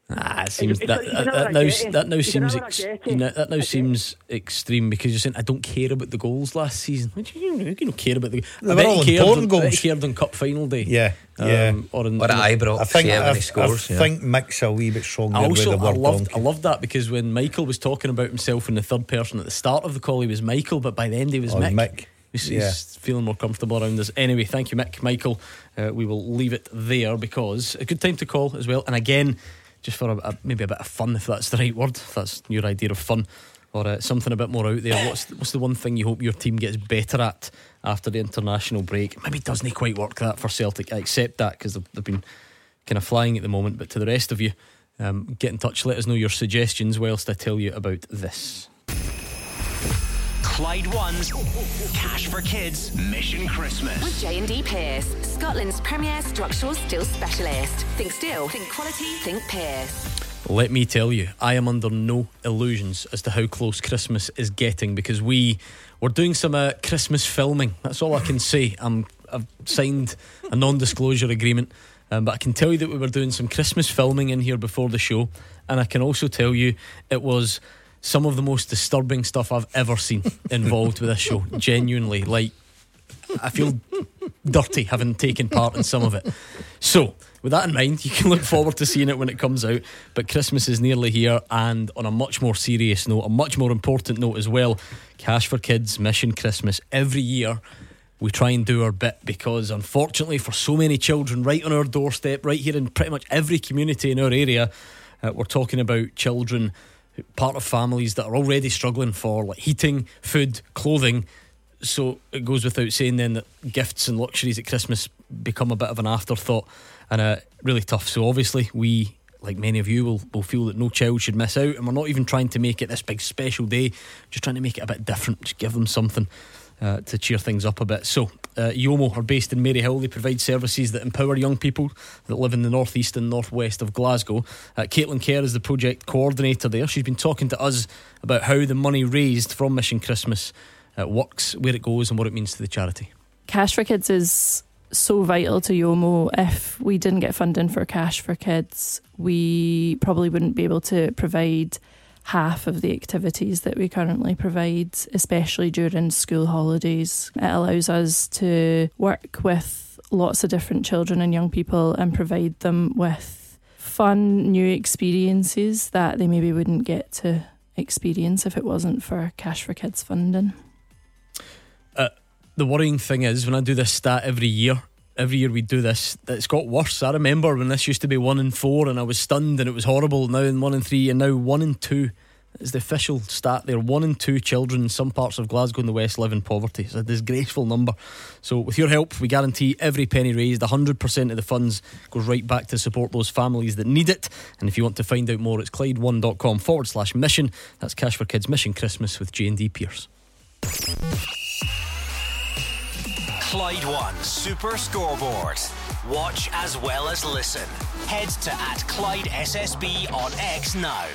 It seems It's that like he's that an now Argenti. that now He's seems an Argenti. that now Okay. seems extreme because you're saying I don't care about the goals last season. What do you don't care about the? They I were bet all he cared important on, I bet goals. he cared on cup final day. Yeah. Or in Or at Ibrox, I think when I he scores. think Mick's a wee bit stronger I with the word loved donkey. that because when Michael was talking about himself in the third person at the start of the call, he was Michael, but by the end he was Mick. He's feeling more comfortable around us. Anyway, thank you, Mick. Michael, we will leave it there because a good time to call as well. And again, just for maybe a bit of fun, if that's the right word, if that's your idea of fun, or something a bit more out there. What's the one thing you hope your team gets better at after the international break? Maybe doesn't quite work that for Celtic. I accept that because they've been kind of flying at the moment. But to the rest of you, get in touch. Let us know your suggestions whilst I tell you about this. Clyde One's Cash for Kids Mission Christmas. With J&D Pierce, Scotland's premier structural steel specialist. Think steel, think quality, think Pierce. Let me tell you, I am under no illusions as to how close Christmas is getting because we're doing some Christmas filming. That's all I can say. I've signed a non-disclosure agreement, but I can tell you that we were doing some Christmas filming in here before the show, and I can also tell you it was some of the most disturbing stuff I've ever seen involved with this show. Genuinely, like, I feel dirty having taken part in some of it. So with that in mind, you can look forward to seeing it when it comes out. But Christmas is nearly here, and on a much more serious note, a much more important note as well, Cash for Kids Mission Christmas. Every year we try and do our bit because unfortunately for so many children right on our doorstep, right here in pretty much every community in our area, we're talking about children part of families that are already struggling for like heating, food, clothing. So it goes without saying then that gifts and luxuries at Christmas become a bit of an afterthought and really tough. So obviously we, like many of you, will feel that no child should miss out, and we're not even trying to make it this big special day, just trying to make it a bit different, just give them something to cheer things up a bit. So Yomo are based in Maryhill. They provide services that empower young people that live in the northeast and northwest of Glasgow. Caitlin Kerr is the project coordinator there. She's been talking to us about how the money raised from Mission Christmas works, where it goes and what it means to the charity. Cash for Kids is so vital to Yomo. If we didn't get funding for Cash for Kids, we probably wouldn't be able to provide half of the activities that we currently provide, especially during school holidays. It allows us to work with lots of different children and young people and provide them with fun new experiences that they maybe wouldn't get to experience if it wasn't for Cash for Kids funding. The worrying thing is when I do this stat every year we do this, it's got worse. I remember when this used to be 1 in 4 and I was stunned and it was horrible. Now in 1 in 3 and now 1 in 2 is the official stat there. 1 in 2 children in some parts of Glasgow and the West live in poverty. It's a disgraceful number. So with your help, we guarantee every penny raised, 100% of the funds goes right back to support those families that need it. And if you want to find out more, it's Clyde1.com/mission. That's Cash for Kids Mission Christmas with J&D Pierce. Clyde One Super Scoreboard. Watch as well as listen. Head to @ClydeSSB on X now.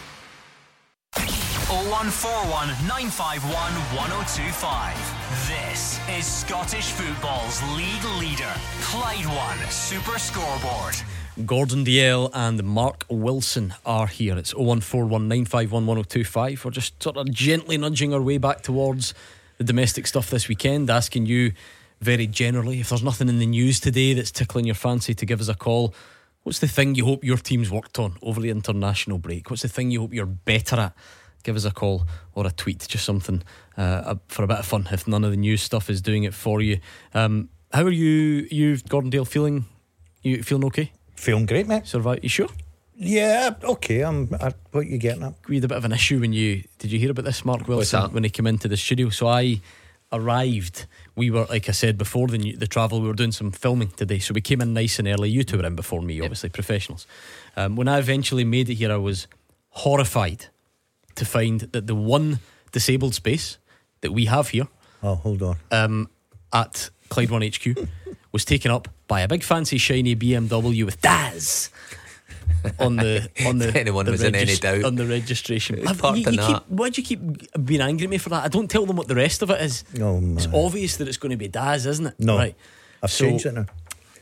0141 951 1025. This is Scottish football's league leader. Clyde One Super Scoreboard. Gordon Dalziel and Mark Wilson are here. It's 0141 951 1025. We're just sort of gently nudging our way back towards the domestic stuff this weekend, asking you very generally, if there's nothing in the news today that's tickling your fancy, to give us a call. What's the thing you hope your team's worked on over the international break? What's the thing you hope you're better at? Give us a call or a tweet, just something for a bit of fun if none of the news stuff is doing it for you. How are you Gordon Dale, feeling? You feeling okay? Feeling great, mate. Survive? You sure? Yeah, okay. What you getting at? We had a bit of an issue when did you hear about this, Mark Wilson, when he came into the studio? So I arrived, we were, like I said before the travel, we were doing some filming today, so we came in nice and early. You two were in before me, obviously, professionals. When I eventually made it here, I was horrified to find that the one disabled space that we have here, hold on, at Clyde One HQ was taken up by a big fancy shiny BMW with Daz on the anyone was in any doubt on the registration. Why'd you keep being angry at me for that? I don't tell them what the rest of it is. Oh, man. It's obvious that it's going to be Daz, isn't it? No, right. I've changed it now.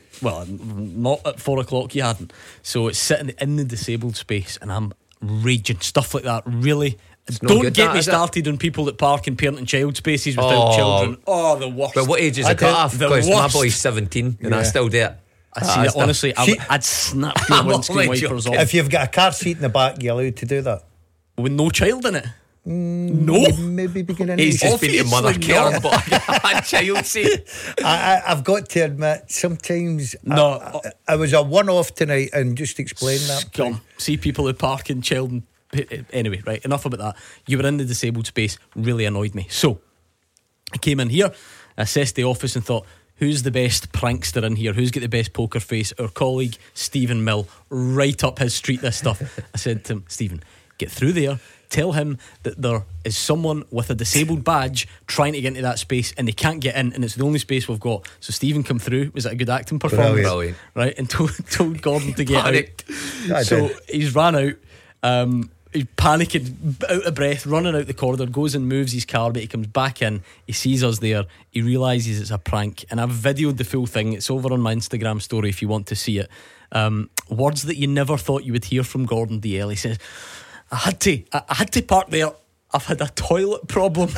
Well, not at 4 o'clock, you hadn't. So it's sitting in the disabled space, and I'm raging. Stuff like that, really. Don't get me started on people that park in parent and child spaces without children. Oh, the worst. But what age is the cut-off? Because my boy's 17 and I still do it. I see it, honestly, I'd snap your windscreen wipers off. If you've got a car seat in the back, you're allowed to do that. With no child in it? No. Maybe beginning. He's just been to mother care, but a child seat. I've got to admit, sometimes I was a one-off tonight, and just explain that. Scum. See people who park in child and... Anyway, right, enough about that. You were in the disabled space, really annoyed me. So I came in here, assessed the office and thought, who's the best prankster in here? Who's got the best poker face? Our colleague Stephen Mill, right up his street, this stuff. I said to him, Stephen, get through there, tell him that there is someone with a disabled badge trying to get into that space and they can't get in, and it's the only space we've got. So Stephen come through. Was it a good acting performance? Brilliant. Right, and told Gordon to get out. So he's ran out. He's panicking, out of breath, running out the corridor, goes and moves his car, but he comes back in, he sees us there, he realises it's a prank, and I've videoed the full thing. It's over on my Instagram story if you want to see it. Words that you never thought you would hear from Gordon DL. He says, I had to park there. I've had a toilet problem.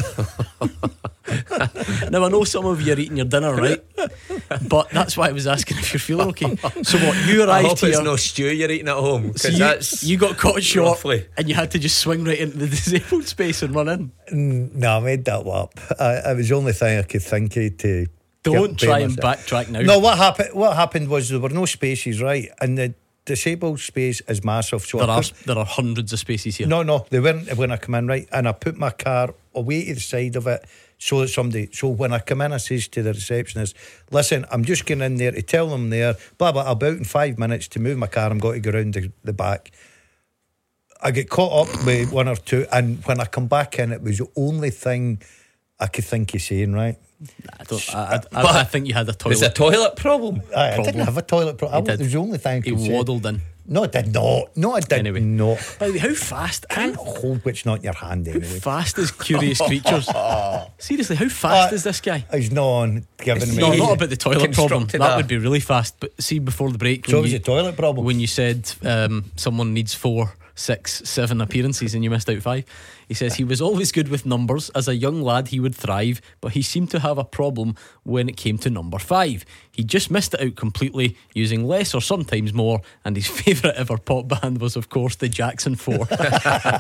Now I know some of you are eating your dinner, right? But that's why I was asking if you're feeling okay. So what, you arrived I hope here, it's no stew you're eating at home, so you got caught short and you had to just swing right into the disabled space and run in. No, I made that up. It was the only thing I could think of to... Don't try and backtrack now. No, what happened was there were no spaces, right? And the disabled space is massive. So there are hundreds of spaces here. No, they weren't when I come in, right? And I put my car away to the side of it so that so when I come in, I says to the receptionist, listen, I'm just going in there to tell them there, blah, blah, about in 5 minutes to move my car, I'm going to go round the back. I get caught up with one or two, and when I come back in, it was the only thing I could think of saying, right? I think you had a toilet. There's a toilet problem. I didn't have a toilet problem. It was the only thing I could say. He waddled in. No, I did not. No, I did not. By the way, how fast? Can't hold which not in your hand anyway. How fast is Curious Creatures? Seriously, how fast is this guy? He's not on giving me. No, not about the toilet problem. That would be really fast. But see, before the break, so it was a toilet problem. When you said someone needs 4, 6, 7 appearances and you missed out 5. He says he was always good with numbers. As a young lad he would thrive, but he seemed to have a problem when it came to number 5. He just missed it out completely, using less or sometimes more, and his favourite ever pop band was of course the Jackson 4. I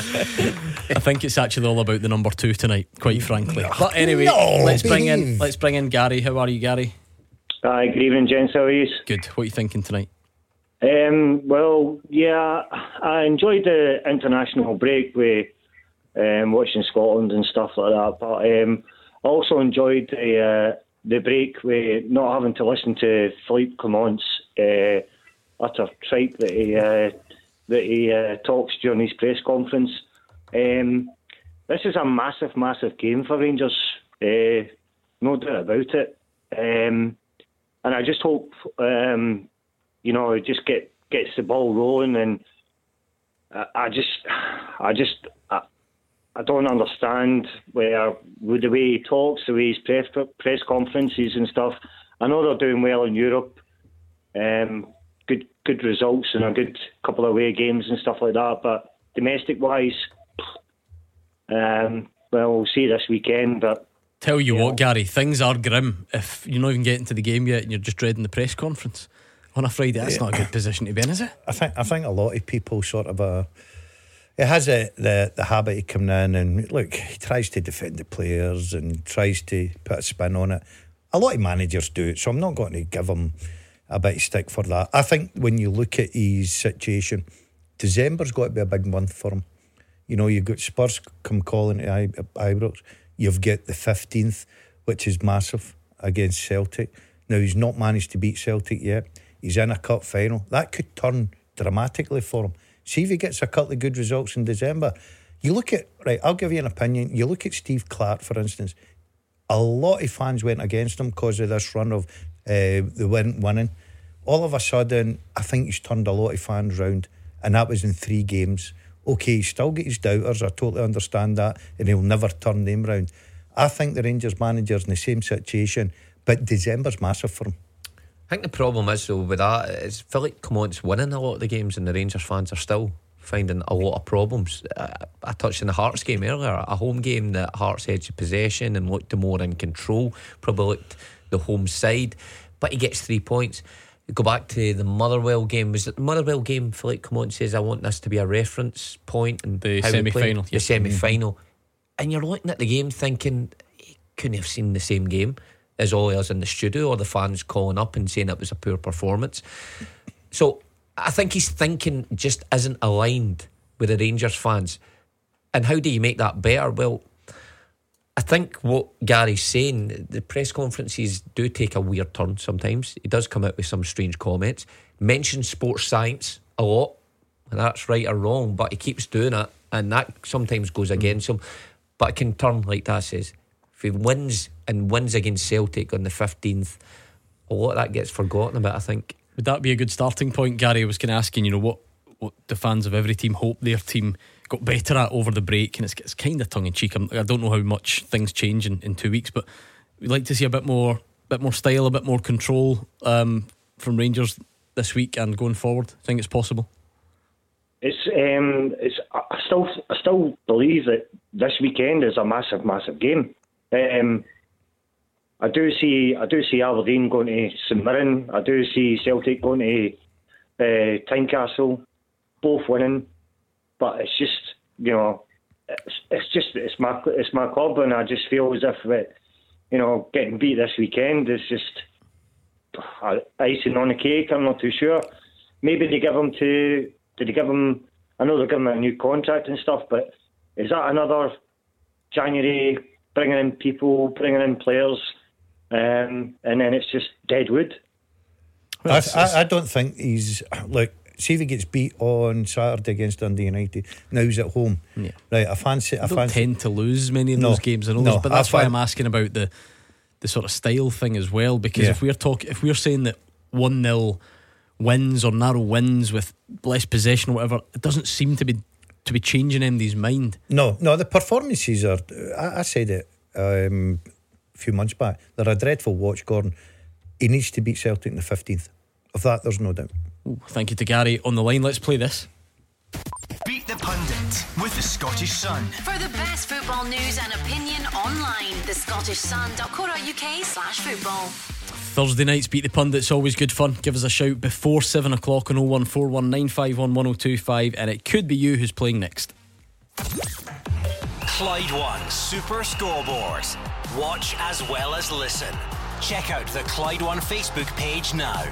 think it's actually all about the number 2 tonight, quite frankly. But anyway, let's bring in Gary. How are you, Gary? Hi, good evening, gents. How are you? Good. What are you thinking tonight? Well, yeah, I enjoyed the international break with watching Scotland and stuff like that, but I also enjoyed the break with not having to listen to Philippe Clement's utter tripe that he talks during his press conference. This is a massive game for Rangers, no doubt about it, and I just hope it just gets the ball rolling, and I don't understand with the way he talks, the way his press conferences and stuff. I know they're doing well in Europe, good results and a good couple of away games and stuff like that, but domestic wise, we'll see this weekend. But tell you what, Gary, things are grim if you're not even getting to the game yet and you're just dreading the press conference on a Friday. That's not a good position to be in, is it? I think a lot of people sort of it has the habit of coming in and look, he tries to defend the players and tries to put a spin on it. A lot of managers do it, so I'm not going to give him a bit of stick for that. I think when you look at his situation, December's got to be a big month for him. You know, you've got Spurs come calling to Ibrox. You've got the 15th, which is massive, against Celtic. Now, he's not managed to beat Celtic yet. He's in a cup final. That could turn dramatically for him. See if he gets a couple of good results in December. You look at, right, I'll give you an opinion. You look at Steve Clark, for instance. A lot of fans went against him because of this run of the winning. All of a sudden, I think he's turned a lot of fans round, and that was in 3 games. Okay, he's still got his doubters, I totally understand that, and he'll never turn them round. I think the Rangers manager's in the same situation, but December's massive for him. think the problem is though with that is Philippe Clement's winning a lot of the games, and the Rangers fans are still finding a lot of problems. I touched on the Hearts game earlier, a home game that Hearts edged the possession and looked more in control, probably looked the home side, but he gets 3 points. Go back to the Motherwell game. Was it the Motherwell game? Philippe Clement says, I want this to be a reference point, and the semi-final. The semi-final. And you're looking at the game thinking he couldn't have seen the same game as all us in the studio, or the fans calling up and saying it was a poor performance. So I think his thinking just isn't aligned with the Rangers fans. And how do you make that better? Well, I think what Gary's saying, the press conferences do take a weird turn sometimes. He does come out with some strange comments, mentions sports science a lot, and that's right or wrong, but he keeps doing it, and that sometimes goes against him. But it can turn, like that says, if he wins against Celtic on the 15th, a lot of that gets forgotten about, I think. Would that be a good starting point, Gary? I was kind of asking, what the fans of every team hope their team got better at over the break, and it's kind of tongue-in-cheek. I don't know how much things change in 2 weeks, but we'd like to see a bit more style, a bit more control from Rangers this week and going forward. I think it's possible. I still believe that this weekend is a massive game. I do see Aberdeen going to St Mirren. I do see Celtic going to Tynecastle, both winning. But it's just, it's my club, and I just feel as if getting beat this weekend is just icing on the cake. I'm not too sure. Maybe they give him I know they're giving him a new contract and stuff, but is that another January bringing in people, bringing in players, and then it's just dead wood? I don't think he's like. See if he gets beat on Saturday against Dundee United. Now he's at home. Yeah. Right, I fancy. Tend to lose many of those games, but that's why I'm asking about the sort of style thing as well. Because if we're saying that 1-0 wins or narrow wins with less possession or whatever, it doesn't seem to be changing MD's mind. No, the performances are. I said it a few months back. They're a dreadful watch, Gordon. He needs to beat Celtic in the 15th. Of that, there's no doubt. Ooh, thank you to Gary on the line. Let's play this. Beat the Pundit with the Scottish Sun. For the best football news and opinion online, thescottishsun.co.uk/football. Thursday nights Beat the Pundit's always good fun. Give us a shout before 7 o'clock on 0141 951 1025, and it could be you who's playing next. Clyde One Super Scoreboard. Watch as well as listen. Check out the Clyde One Facebook page now.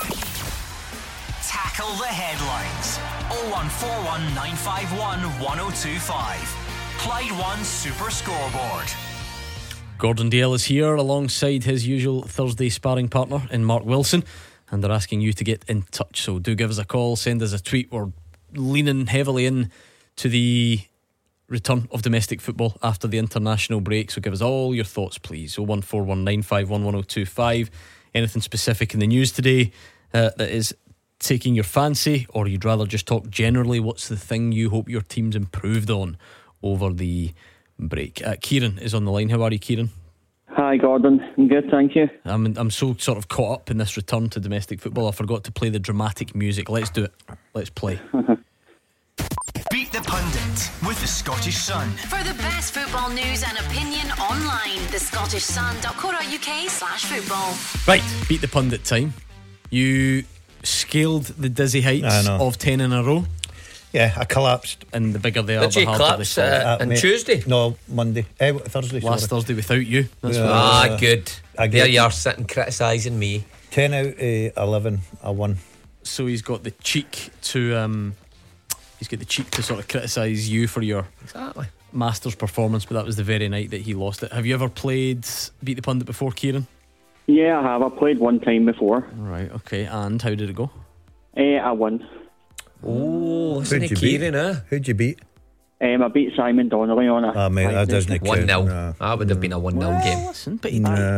Tackle the headlines. 0141 951 1025. Clyde One Super Scoreboard. Gordon Dale is here alongside his usual Thursday sparring partner in Mark Wilson, and they're asking you to get in touch. So do give us a call, send us a tweet. We're leaning heavily in to the return of domestic football after the international break, so give us all your thoughts, please. 0141 951 1025. Anything specific in the news today that is taking your fancy, or you'd rather just talk generally? What's the thing you hope your team's improved on over the break? Kieran is on the line. How are you, Kieran? Hi, Gordon. I'm good, thank you. I'm so sort of caught up in this return to domestic football, I forgot to play the dramatic music. Let's do it. Let's play. Beat the Pundit with the Scottish Sun. For the best football news and opinion online, thescottishsun.co.uk/football. Right, Beat the Pundit time. You scaled the dizzy heights of 10 in a row. Yeah, I collapsed. And the bigger they are, Did you the harder they collapse fall. on Tuesday? No, Monday. Thursday. Last Thursday without you. That's good. There you are sitting criticising me. 10 out of 11 I won. So he's got the cheek to sort of criticise you for your Masters performance, but that was the very night that he lost it. Have you ever played Beat the Pundit before, Kieran? Yeah, I have. I played one time before. Right, okay. And how did it go? I won. Oh, who'd you beat? Who'd you beat? I beat Simon Donnelly on it. Mate, that doesn't count. 1-0. That would have been a 1-0 game. Listen, but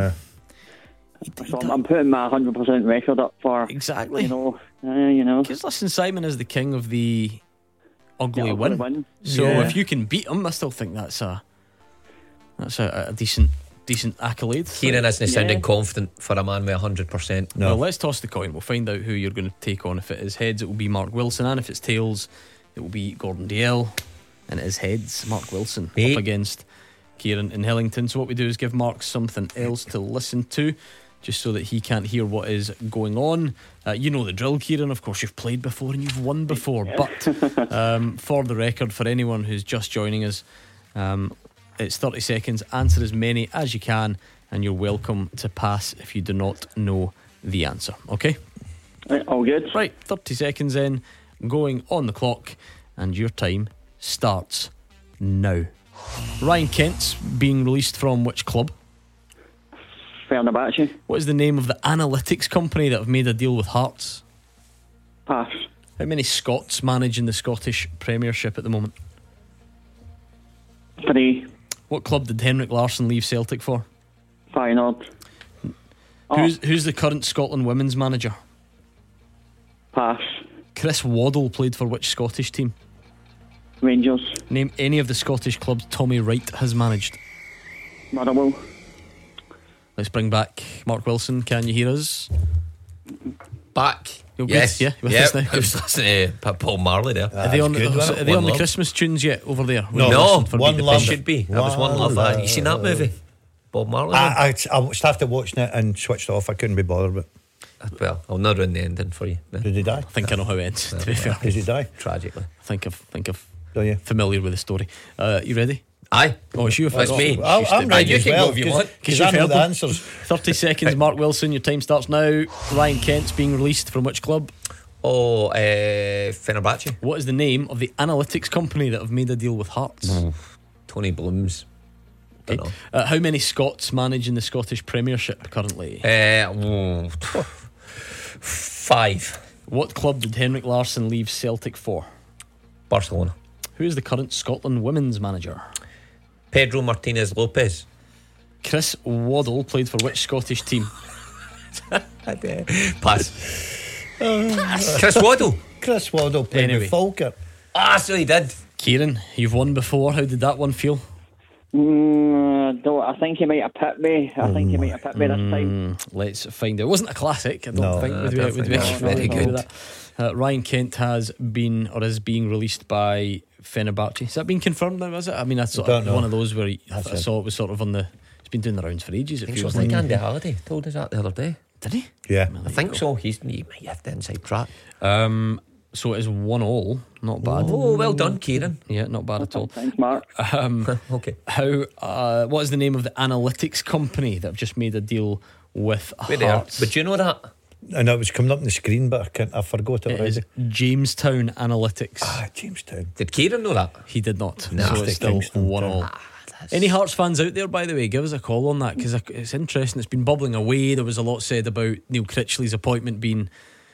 so I'm putting my 100% record up for exactly. Because listen, Simon is the king of the ugly win. So if you can beat him, I still think that's a decent decent accolade. Kieran isn't sounding confident for a man with 100%. Well, let's toss the coin. We'll find out who you're going to take on. If it is heads, it will be Mark Wilson, and if it's tails, it will be Gordon Dalziel. And it is heads, Mark Wilson up against Kieran in Hillington. So what we do is give Mark something else to listen to, just so that he can't hear what is going on. You know the drill, Kieran. Of course, you've played before and you've won before. But for the record, for anyone who's just joining us, it's 30 seconds. Answer as many as you can, and you're welcome to pass if you do not know the answer. Okay? Right, all good. Right, 30 seconds in, going on the clock, and your time starts now. Ryan Kent's being released from which club? Fenerbahce. What is the name of the analytics company that have made a deal with Hearts? Pass. How many Scots manage in the Scottish Premiership at the moment? 3. What club did Henrik Larsson leave Celtic for? Feyenoord. Who's the current Scotland women's manager? Pass. Chris Waddle played for which Scottish team? Rangers. Name any of the Scottish clubs Tommy Wright has managed. Motherwell. Let's bring back Mark Wilson. Can you hear us? Back. You're yes. Good? Yeah, with yep. us now. I was listening to Paul Marley there. Are they on the Christmas tunes yet over there? No, One Love. Should be. That was One Love. You seen that movie? Bob Marley? I started watching it and switched off. I couldn't be bothered with it. Well, I'll not ruin the ending for you. Did he die? I think I know how it ends, to be fair. Did he die? Tragically. I think I've familiar with the story. You ready? Aye. Oh, it's you. It's me. I'm ready you as can well, go if you want. because I know the answers. 30 seconds, Mark Wilson. Your time starts now. Ryan Kent's being released from which club? Oh, Fenerbahce. What is the name of the analytics company that have made a deal with Hearts? Tony Blooms. Okay. How many Scots manage in the Scottish Premiership currently? 5. What club did Henrik Larsson leave Celtic for? Barcelona. Who is the current Scotland women's manager? Pedro Martinez Lopez. Chris Waddle played for which Scottish team? Pass. Chris Waddle. Chris Waddle played with Falkirk. So he did. Kieran, you've won before. How did that one feel? I think he might have picked me. This time. Let's find out. It wasn't a classic, I don't think. Very good. Ryan Kent has been or is being released by Fenerbahce. Has that been confirmed now, is it? I mean, that's sort of one of those where I saw it was sort of on the. It's been doing the rounds for ages. It feels like Andy Halliday told us that the other day. Did he? Yeah, I think so. He might have the inside track. So it is 1-1. Not bad. Oh, well done, Kieran. Yeah, not bad at all. Thanks, Mark. Okay. What is the name of the analytics company that have just made a deal with Hearts? But do you know that? And it was coming up on the screen, but I forgot it already. Is Jamestown Analytics. Jamestown. Did Kieran know that? He did not. No. So it's still 1-1. Any Hearts fans out there, by the way, give us a call on that, because it's interesting. It's been bubbling away. There was a lot said about Neil Critchley's appointment being,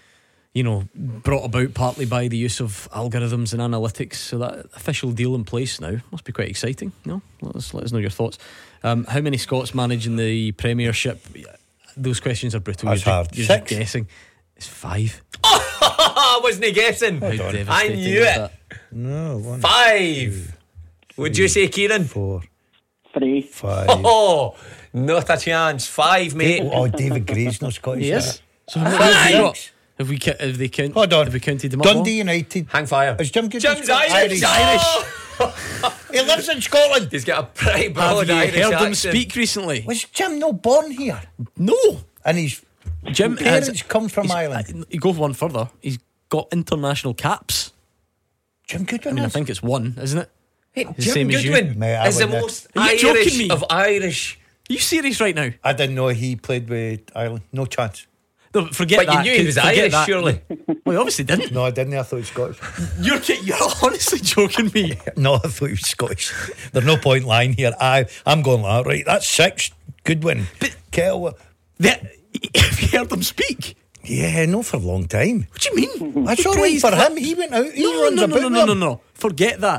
brought about partly by the use of algorithms and analytics. So that official deal in place now must be quite exciting. No, let us know your thoughts. How many Scots manage in the Premiership? Those questions are brutal. That's hard. You're 6. guessing. It's 5. I wasn't guessing. I knew it. No, 1. 5. Would you say, Kieran? 4. 3. 5. Oh, not a chance. 5, mate. David Gray's not Scottish. Yes. So how many have you got? Have they counted? Hold on. Have we counted them Dundee United. Hang fire. Is Jim Goodwin Jim's Irish. He lives in Scotland. He's got a pretty broad Have you Irish heard him accent. speak recently? Was Jim not born here? No. And his Jim parents come from Ireland. You go one further. He's got international caps. Jim Goodwin. I think it's 1, isn't it? Hey, The Jim same as you. Goodwin Mate, is the most Are you joking Irish me? of Irish. Are you serious right now? I didn't know he played with Ireland. No chance. No, forget But that. you knew he was Forget Irish, that. surely. Well, he obviously didn't. No, I didn't. I thought he was Scottish. You're honestly joking me. No, I thought he was Scottish. There's no point lying here. I'm going like, right, that's 6. Goodwin. But Kettle. Have you heard him speak? Yeah, no, for a long time. What do you mean? That's all right for him. He went out. He runs about. No. Forget that.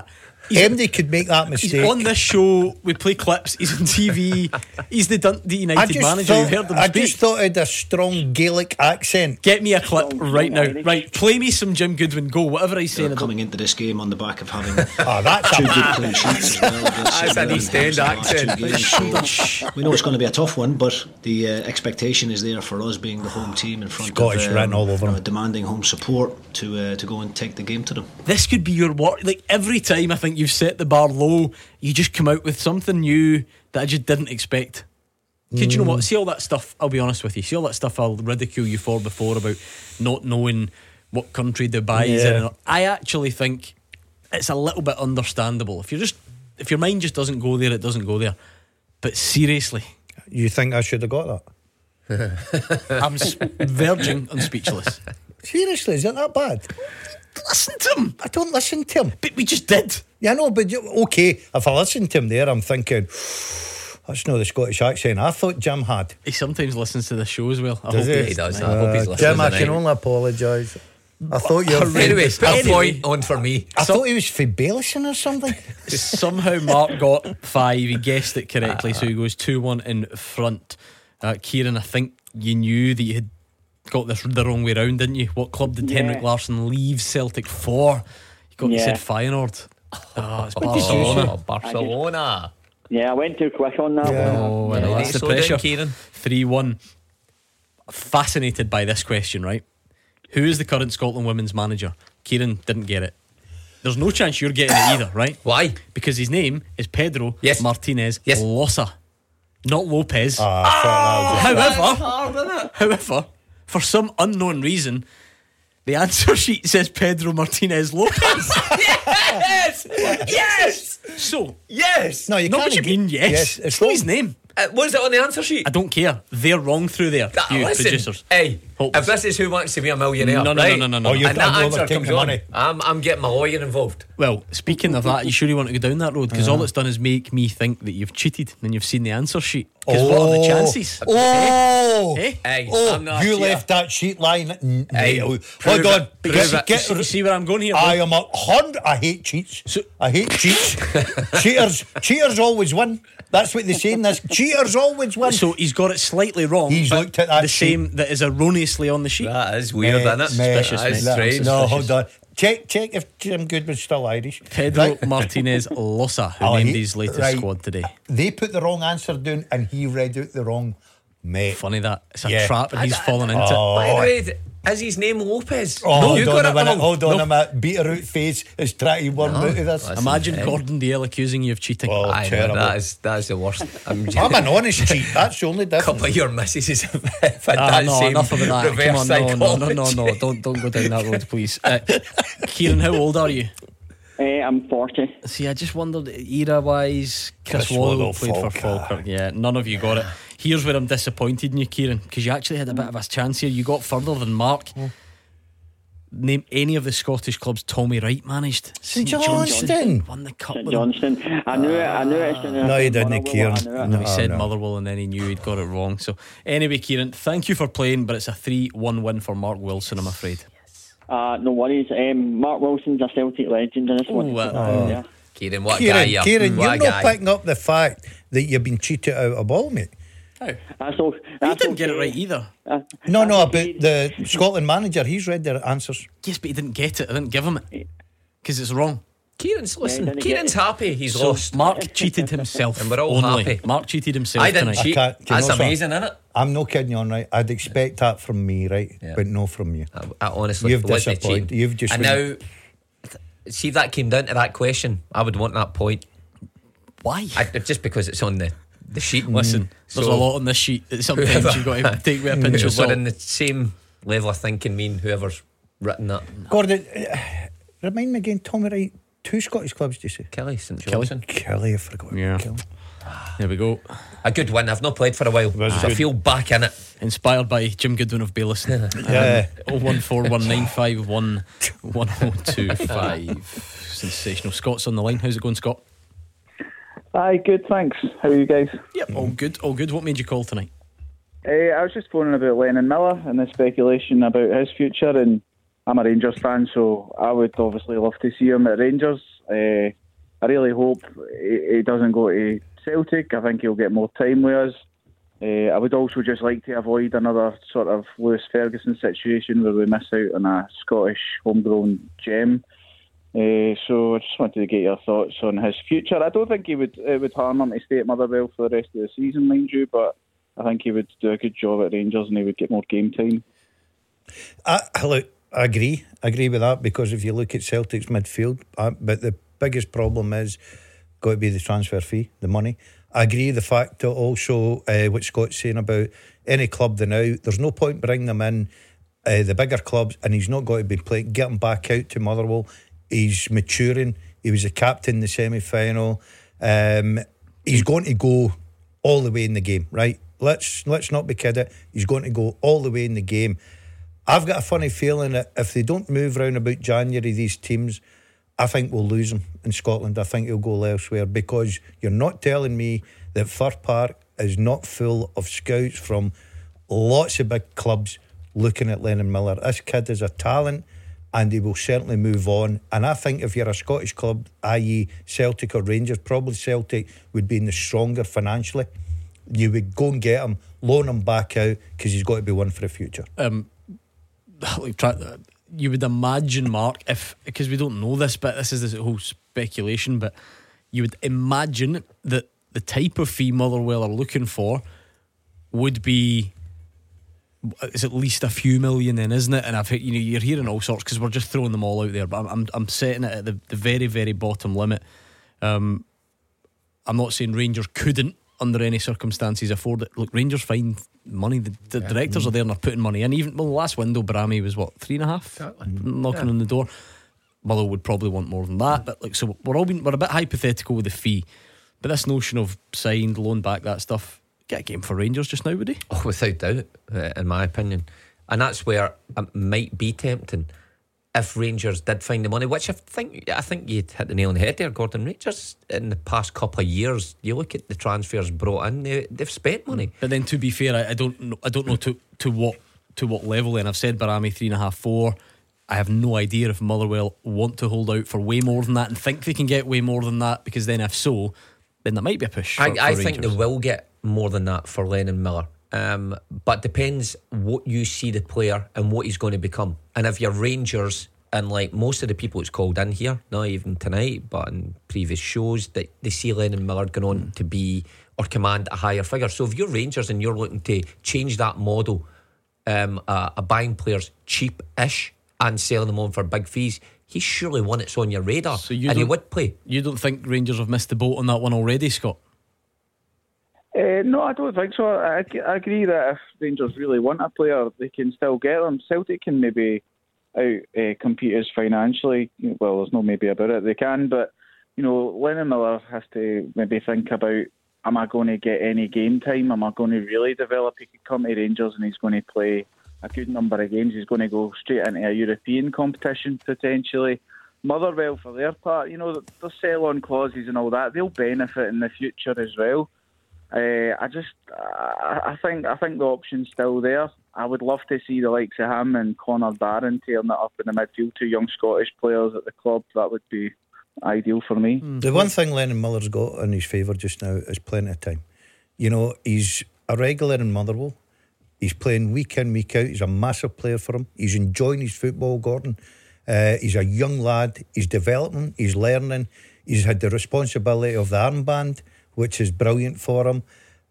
MD could make that mistake. He's on this show. We play clips. He's on TV. He's the Dundee United manager. You've heard him I speak. just thought he had a strong Gaelic accent. Get me a clip right now. Right, play me some Jim Goodwin. Go. Whatever he's saying. Coming into this game on the back of having that's two good clean sheets as well. That's an East End accent. We know it's going to be a tough one, but the expectation is there for us being the home team in front Scottish of written all over them. demanding home support to go and take the game to them. This could be your work. Like every time I think you've set the bar low, you just come out with something new that I just didn't expect. Because you know what? See all that stuff, I'll be honest with you, see all that stuff I'll ridicule you for before about not knowing what country Dubai is in. I actually think it's a little bit understandable. If your mind just doesn't go there, it doesn't go there. But seriously, you think I should have got that? I'm verging on speechless. Seriously, is it that bad? Listen to him. I don't listen to him. But we just did. Yeah, I know, but okay, if I listen to him there, I'm thinking, that's not the Scottish accent I thought Jim had. He sometimes listens to the show as well. I Does hope he? He does. I hope he's listening. Jim, I can only apologise. I thought you were Anyway, put a point on for me. I thought he was Fabelison or something. Somehow Mark got 5. He guessed it correctly, so he goes 2-1 in front. Kieran, I think you knew that you had got this the wrong way round, didn't you? What club did Henrik Larsson leave Celtic for? You said Feyenoord. Oh, it's Barcelona. Barcelona. Yeah, I went too quick on that one. Oh, well, that's the pressure. 3-1. Fascinated by this question, right? Who is the current Scotland women's manager? Kieran didn't get it. There's no chance you're getting it either, right? Why? Because his name is Pedro Martinez Losa, not Lopez. However, for some unknown reason, the answer sheet says Pedro Martinez Lopez. Yes. So no, you not can't. what you mean. Yes, it's not his name. Was it on the answer sheet? I don't care. They're wrong through there. You Listen, producers. Hey, Hopeless. if this is Who Wants to Be a Millionaire, No. and you're that answer comes on, I'm getting my lawyer involved. Well, speaking of that, you sure you want to go down that road? Because all it's done is make me think that you've cheated and you've seen the answer sheet. Because what are the chances? I'm not you a left that sheet lying. Hold on. You see where I'm going here? I am 100. I hate cheats. I hate cheats. Cheaters always win. That's what they say in this. Cheaters always win. So he's got it slightly wrong. He's looked at that the sheet. same that is erroneously on the sheet. That is weird, isn't it? Suspicious, That is mate. strange. No, hold on. Check if Jim Goodwin's still Irish. Pedro Martinez Losa, who named his latest squad today. They put the wrong answer down and he read out the wrong. Mate, funny that it's a trap and he's fallen into. By the way, is his name Lopez? No, you hold got on a it minute. wrong. Hold on a minute. Beat her out face is trying to worm out of this. Imagine Gordon Dale accusing you of cheating. Terrible. That is the worst. I'm an honest cheat. That's the only difference. Couple of your misses have had that no, same enough of that. reverse Come on, psychology. no. Don't go down that road, please. Kieran, how old are you? I'm 40. See, I just wondered, era-wise, Chris Waddle played for Falkirk. Yeah, none of you got it. Here's where I'm disappointed in you, Kieran, because you actually had a bit of a chance here. You got further than Mark. Name any of the Scottish clubs Tommy Wright managed. St Johnstone won the cup. St Johnstone. I knew it. No, he didn't, Kieran. He said Motherwell and then he knew he'd got it wrong. So anyway, Kieran, thank you for playing, but it's a 3-1 win for Mark Wilson, I'm afraid. No worries. Mark Wilson's a Celtic legend, and it's Kieran, what guy? Kieran, you're not picking up the fact that you've been cheated out of ball, mate. How? You didn't get it right either. No, but the Scotland manager, he's read their answers. Yes, but he didn't get it. I didn't give him it because it's wrong. Kieran's happy he's lost. Mark cheated himself. And we're all happy. Mark cheated himself. I didn't tonight. cheat. That's amazing, isn't it? I'm not kidding you on, right? I'd expect that from me, right? But no from you. I honestly, you've disappointed. You've just and now, see if that came down to that question, I would want that point. Why? Just because it's on the sheet. Listen, there's a lot on this sheet that sometimes you've got to take with a pinch of salt. We're in the same level of thinking, whoever's written that. Gordon, remind me again, Tommy Wright, 2 Scottish clubs, do you say? Kelly, St Johnstone. Kelly, I forgot. Yeah. There we go. A good win. I've not played for a while, so I feel back in it. Inspired by Jim Goodwin of Baillieston. 01419511025. Sensational. Scott's on the line. How's it going, Scott? Hi, good, thanks. How are you guys? Yep, all good. What made you call tonight? I was just phoning about Lennon Miller and the speculation about his future, and I'm a Rangers fan, so I would obviously love to see him at Rangers. I really hope he doesn't go to Celtic. I think he'll get more time with us. I would also just like to avoid another sort of Lewis Ferguson situation where we miss out on a Scottish homegrown gem. So I just wanted to get your thoughts on his future. I don't think it would harm him to stay at Motherwell for the rest of the season, mind you, but I think he would do a good job at Rangers and he would get more game time. Look, I agree with that, because if you look at Celtic's midfield, but the biggest problem is got to be the transfer fee, the money. I agree the fact that also what Scott's saying about any club now, there's no point bringing them in, the bigger clubs, and he's not got to be playing, get him back out to Motherwell. He's maturing. He was a captain in the semi-final. He's going to go all the way in the game, right? Let's not be kidding. He's going to go all the way in the game. I've got a funny feeling that if they don't move round about January, these teams, I think we'll lose him in Scotland. I think he'll go elsewhere, because you're not telling me that Fir Park is not full of scouts from lots of big clubs looking at Lennon Miller. This kid is a talent and he will certainly move on. And I think if you're a Scottish club, i.e. Celtic or Rangers, probably Celtic would be in the stronger financially. You would go and get him, loan him back out, because he's got to be one for the future. You would imagine, Mark, if, because we don't know this, but this is the whole speculation, but you would imagine that the type of fee Motherwell are looking for would be, it's at least a few million then, isn't it? And I've heard, you're hearing all sorts, because we're just throwing them all out there, but I'm setting it at the very, very bottom limit. I'm not saying Rangers couldn't under any circumstances afford it. Look, Rangers find money. The directors are there and they're putting money in. Even the last window, Barami was what, 3.5 knocking on the door. Motherwell would probably want more than that, but like, so we're a bit hypothetical with the fee. But this notion of signed, loan back, that stuff, get a game for Rangers just now, would he? Oh, without doubt, in my opinion. And that's where it might be tempting if Rangers did find the money, which I think you'd hit the nail on the head there, Gordon. Rangers in the past couple of years, you look at the transfers brought in, they've spent money. But then, to be fair, I don't know to what level. Then I've said Barami 3.5, 4. I have no idea if Motherwell want to hold out for way more than that and think they can get way more than that, because then if so, then that might be a push for I think they will get more than that for Lennon Miller. But depends what you see the player and what he's going to become. And if you're Rangers, and like most of the people it's called in here, not even tonight but in previous shows, that they see Lennon Miller going on to be or command a higher figure. So if you're Rangers and you're looking to change that model, buying players cheap-ish and selling them on for big fees, he's surely one that's on your radar, so and he would play. You don't think Rangers have missed the boat on that one already, Scott? No, I don't think so. I agree that if Rangers really want a player, they can still get them. Celtic can maybe compete us financially. Well, there's no maybe about it. They can, but Lennon Miller has to maybe think about: am I going to get any game time? Am I going to really develop? He could come to Rangers and he's going to play a good number of games. He's going to go straight into a European competition potentially. Motherwell, for their part, their sell-on clauses and all that, they'll benefit in the future as well. I think the option's still there. I would love to see the likes of him and Connor Barron tearing it up in the midfield, 2 young Scottish players at the club. That would be ideal for me. The one thing Lennon Miller's got in his favour just now is plenty of time. He's a regular in Motherwell. He's playing week in, week out. He's a massive player for him. He's enjoying his football, Gordon. He's a young lad. He's developing. He's learning. He's had the responsibility of the armband, which is brilliant for him.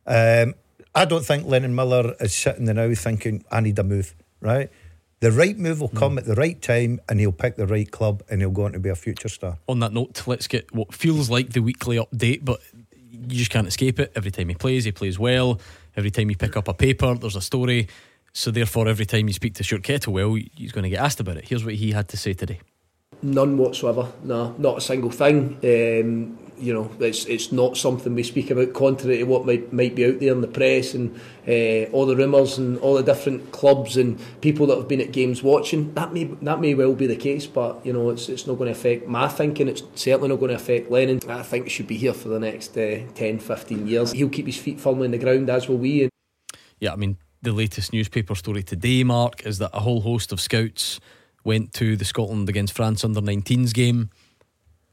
I don't think Lennon Miller is sitting there now thinking, I need a move, right? The right move will come at the right time, and he'll pick the right club, and he'll go on to be a future star. On that note, let's get what feels like the weekly update, but you just can't escape it. Every time he plays well. Every time you pick up a paper, there's a story. So therefore, every time you speak to Stuart Kettlewell, he's going to get asked about it. Here's what he had to say today. None whatsoever. No, not a single thing. It's not something we speak about, contrary to what might be out there in the press and all the rumours and all the different clubs and people that have been at games watching. That may well be the case, but it's not going to affect my thinking. It's certainly not going to affect Lennon. I think he should be here for the next 10-15 years. He'll keep his feet firmly in the ground, as will we. Yeah, I mean, the latest newspaper story today, Mark, is that a whole host of scouts went to the Scotland against France under-19s game.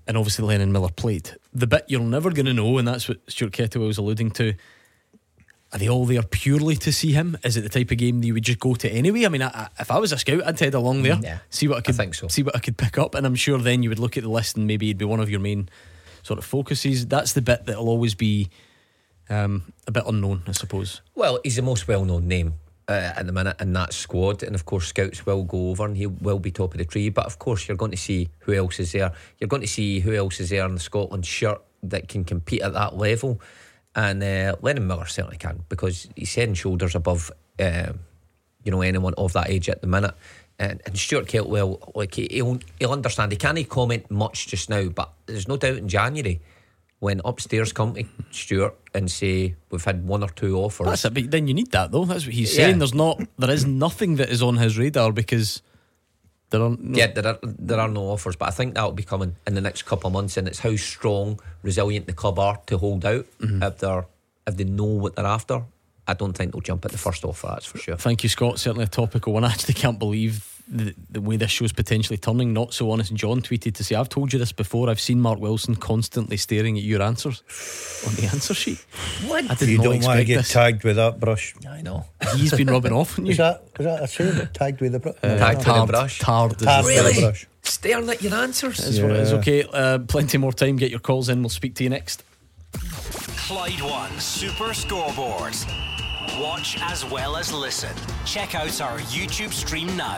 and obviously Lennon Miller played. The bit you're never going to know, and that's what Stuart Kettlewell was alluding to, are they all there purely to see him? Is it the type of game that you would just go to anyway? I mean, if I was a scout, I'd head along there, see what I could see what I could pick up, and I'm sure then you would look at the list and maybe it'd be one of your main sort of focuses. That's the bit that'll always be a bit unknown, I suppose. Well, he's the most well-known name at the minute in that squad, and of course scouts will go over and he will be top of the tree, but of course you're going to see who else is there. You're going to see who else is there in the Scotland shirt that can compete at that level, and Lennon Miller certainly can, because he's head and shoulders above anyone of that age at the minute. And Stuart Kettlewell, like, he'll understand. He can't comment much just now, but there's no doubt in January when upstairs come to Stuart and say we've had one or two offers. That's it, but then you need that though. That's what he's saying. There is nothing that is on his radar, because there are no offers. But I think that'll be coming in the next couple of months, and it's how strong, resilient the club are to hold out. If they know what they're after, I don't think they'll jump at the first offer, that's for sure. Thank you, Scott. Certainly a topical one. I actually can't believe the way this show's potentially turning. Not So Honest John tweeted to say, I've told you this before, I've seen Mark Wilson constantly staring at your answers on the answer sheet. What? I did you not don't want to get this. tagged with that brush. I know. He's been rubbing off on you. Was that a saying? Tagged with the brush? Tagged with the brush. Tarred Really? The brush. Staring at your answers. That's what it is. Okay, plenty more time. Get your calls in. We'll speak to you next. Clyde One Super Scoreboard. Watch as well as listen. Check out our YouTube stream now.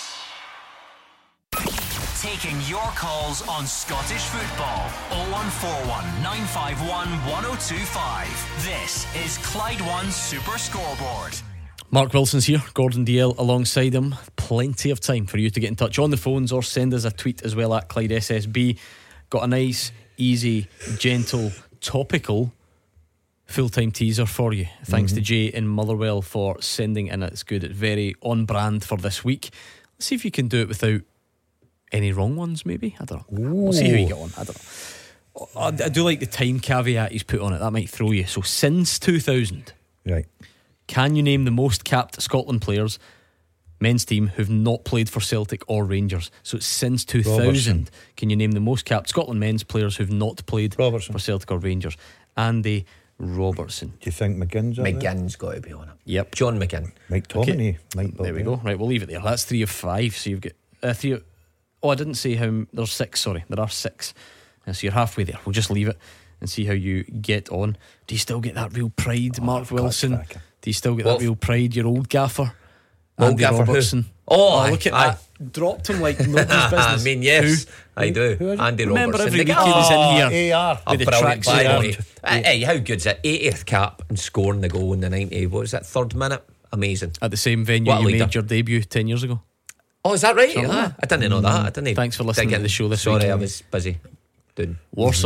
Taking your calls on Scottish football. 0141 951 1025. This is Clyde One Super Scoreboard. Mark Wilson's here, Gordon DL alongside him. Plenty of time for you to get in touch on the phones or send us a tweet as well at Clyde SSB. Got a nice, easy, gentle, topical full-time teaser for you. Thanks to Jay in Motherwell for sending in. It's good. It's very on brand for this week. Let's see if you can do it without any wrong ones, maybe. I don't know. We'll see how you get on. I don't know. I do like the time caveat he's put on it. That might throw you. So since 2000, right, can you name the most capped Scotland players, men's team, who've not played for Celtic or Rangers? So it's since 2000. Robertson. Can you name the most capped Scotland men's players who've not played for Celtic or Rangers? Andy Robertson. Do you think McGinn's on McGinn's got to be on it? Yep. John McGinn. Mike Tominey. Mike there we go. Right, we'll leave it there. That's 3 of 5. So you've got 3 of... Oh, I didn't say how... There's 6, sorry. There are 6. So you're halfway there. We'll just leave it and see how you get on. Do you still get that real pride, Mark Wilson? Do you still get that real pride, your old gaffer? Old Andy gaffer Robertson. Oh, look at that. Dropped him like nobody's business. I mean, yes, I do. Remember Andy Robertson. every week he was in here AR. with the Brilliant, by the way. tracksuit. Hey, how good's it? 80th cap and scoring the goal in the 90. What was that, 3rd minute? Amazing. At the same venue you made your debut 10 years ago. Oh, is that right? I didn't know that. I didn't. Thanks for listening to the show this week. Sorry, I was busy doing Warsaw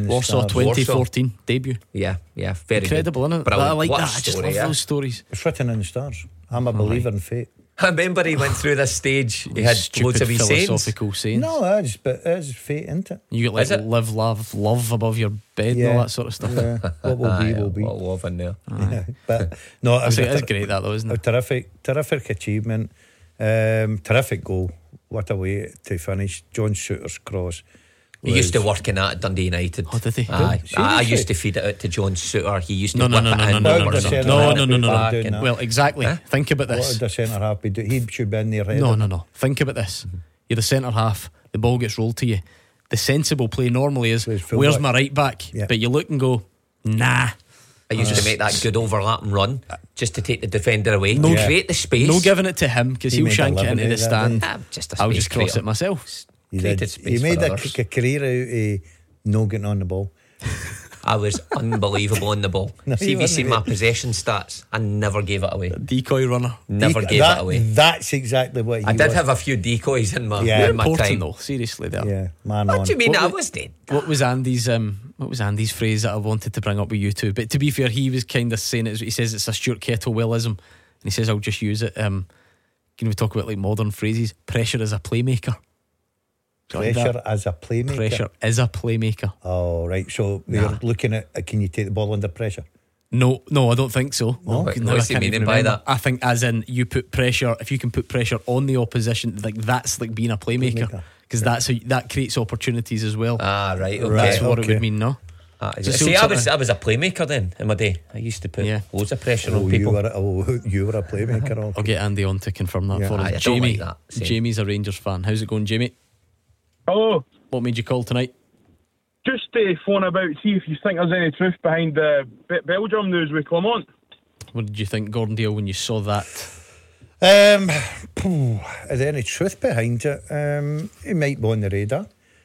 2014 debut. Yeah, very incredible, good. isn't it? Brilliant. I like What that. I just love those stories. It's written in the stars. I'm a believer in fate. I remember he went through this stage. He had loads of his philosophical sayings. No, it's fate, isn't it? You get like live, love above your bed and all that sort of stuff. Yeah. What will be, will be. What love in there. Yeah. But no, it's great that though, isn't it? A terrific achievement. Terrific goal. What a way to finish. John Shooter's cross. He used to work in that at Dundee United. Oh, did he? I used to feed it out to John Suter. He used to No. No. Well, exactly. Think about this. What would the centre half be doing? He should be in there. No. Think about this. You're the centre half. The ball gets rolled to you. The sensible play normally is, where's my right back? Yeah. But you look and go, nah. I used to make that good overlapping run just to take the defender away. Create the space. No giving it to him because he'll shank it into the stand. I'll just cross it myself. He made a career out of no getting on the ball. I was unbelievable on the ball. See if you see my possession stats, I never gave it away. Decoy runner. Never gave it away. That's exactly what he was. I did have a few decoys in my important time. Though, seriously there. Yeah, man. What do you mean? I was dead. What was Andy's phrase that I wanted to bring up with you two? But to be fair, he was kind of saying it. He says it's a Stuart Kettlewellism, and he says I'll just use it. Can we talk about like modern phrases? Pressure as a playmaker. Pressure as a playmaker. Pressure is a playmaker. Oh, right. So you're looking at can you take the ball under pressure? No, I don't think so. No? What's he meaning by that? I think as in you put pressure. If you can put pressure on the opposition, like that's like being a playmaker. because that creates opportunities as well. Right, okay. That's what it would mean, no? See, I was a playmaker then in my day. I used to put loads of pressure on people. You were a playmaker. I'll get Andy on to confirm that for us. I Jamie, don't like that. Jamie's a Rangers fan. How's it going, Jamie? Hello. What made you call tonight? Just to phone about, see if you think there's any truth behind the Belgium news with Clement. What did you think, Gordon Dale, when you saw that? Is there any truth behind it? It might be on the radar.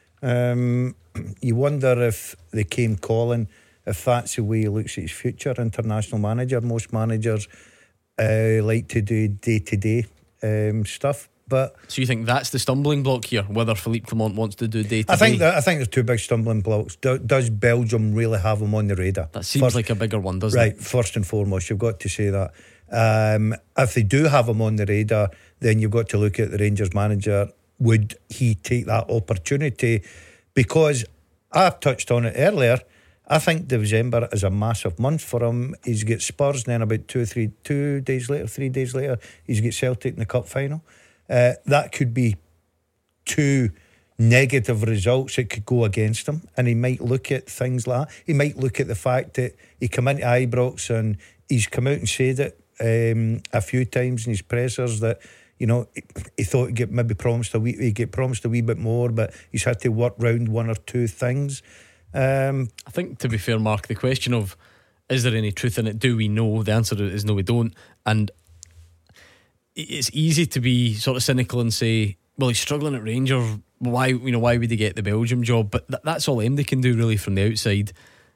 You wonder if they came calling, if that's the way he looks at his future. International manager, most managers like to do day-to-day stuff. But so you think that's the stumbling block here, whether Philippe Clement wants to do day-to-day? I think there's two big stumbling blocks. Does Belgium really have him on the radar? That seems like a bigger one, doesn't it? Right, first and foremost, you've got to say that. If they do have him on the radar, then you've got to look at the Rangers manager. Would he take that opportunity? Because I've touched on it earlier, I think December is a massive month for him. He's got Spurs, and then about 3 days later, he's got Celtic in the cup final. That could be two negative results that could go against him, and he might look at things like that. He might look at the fact that he came into Ibrox and he's come out and said it a few times in his pressers that, you know, he thought he'd get promised a wee bit more, but he's had to work round one or two things. I think, to be fair, Mark, the question of is there any truth in it, do we know? The answer is no, we don't. And it's easy to be sort of cynical and say, well, he's struggling at Rangers, why would he get the Belgium job? But that's all MD can do really from the outside.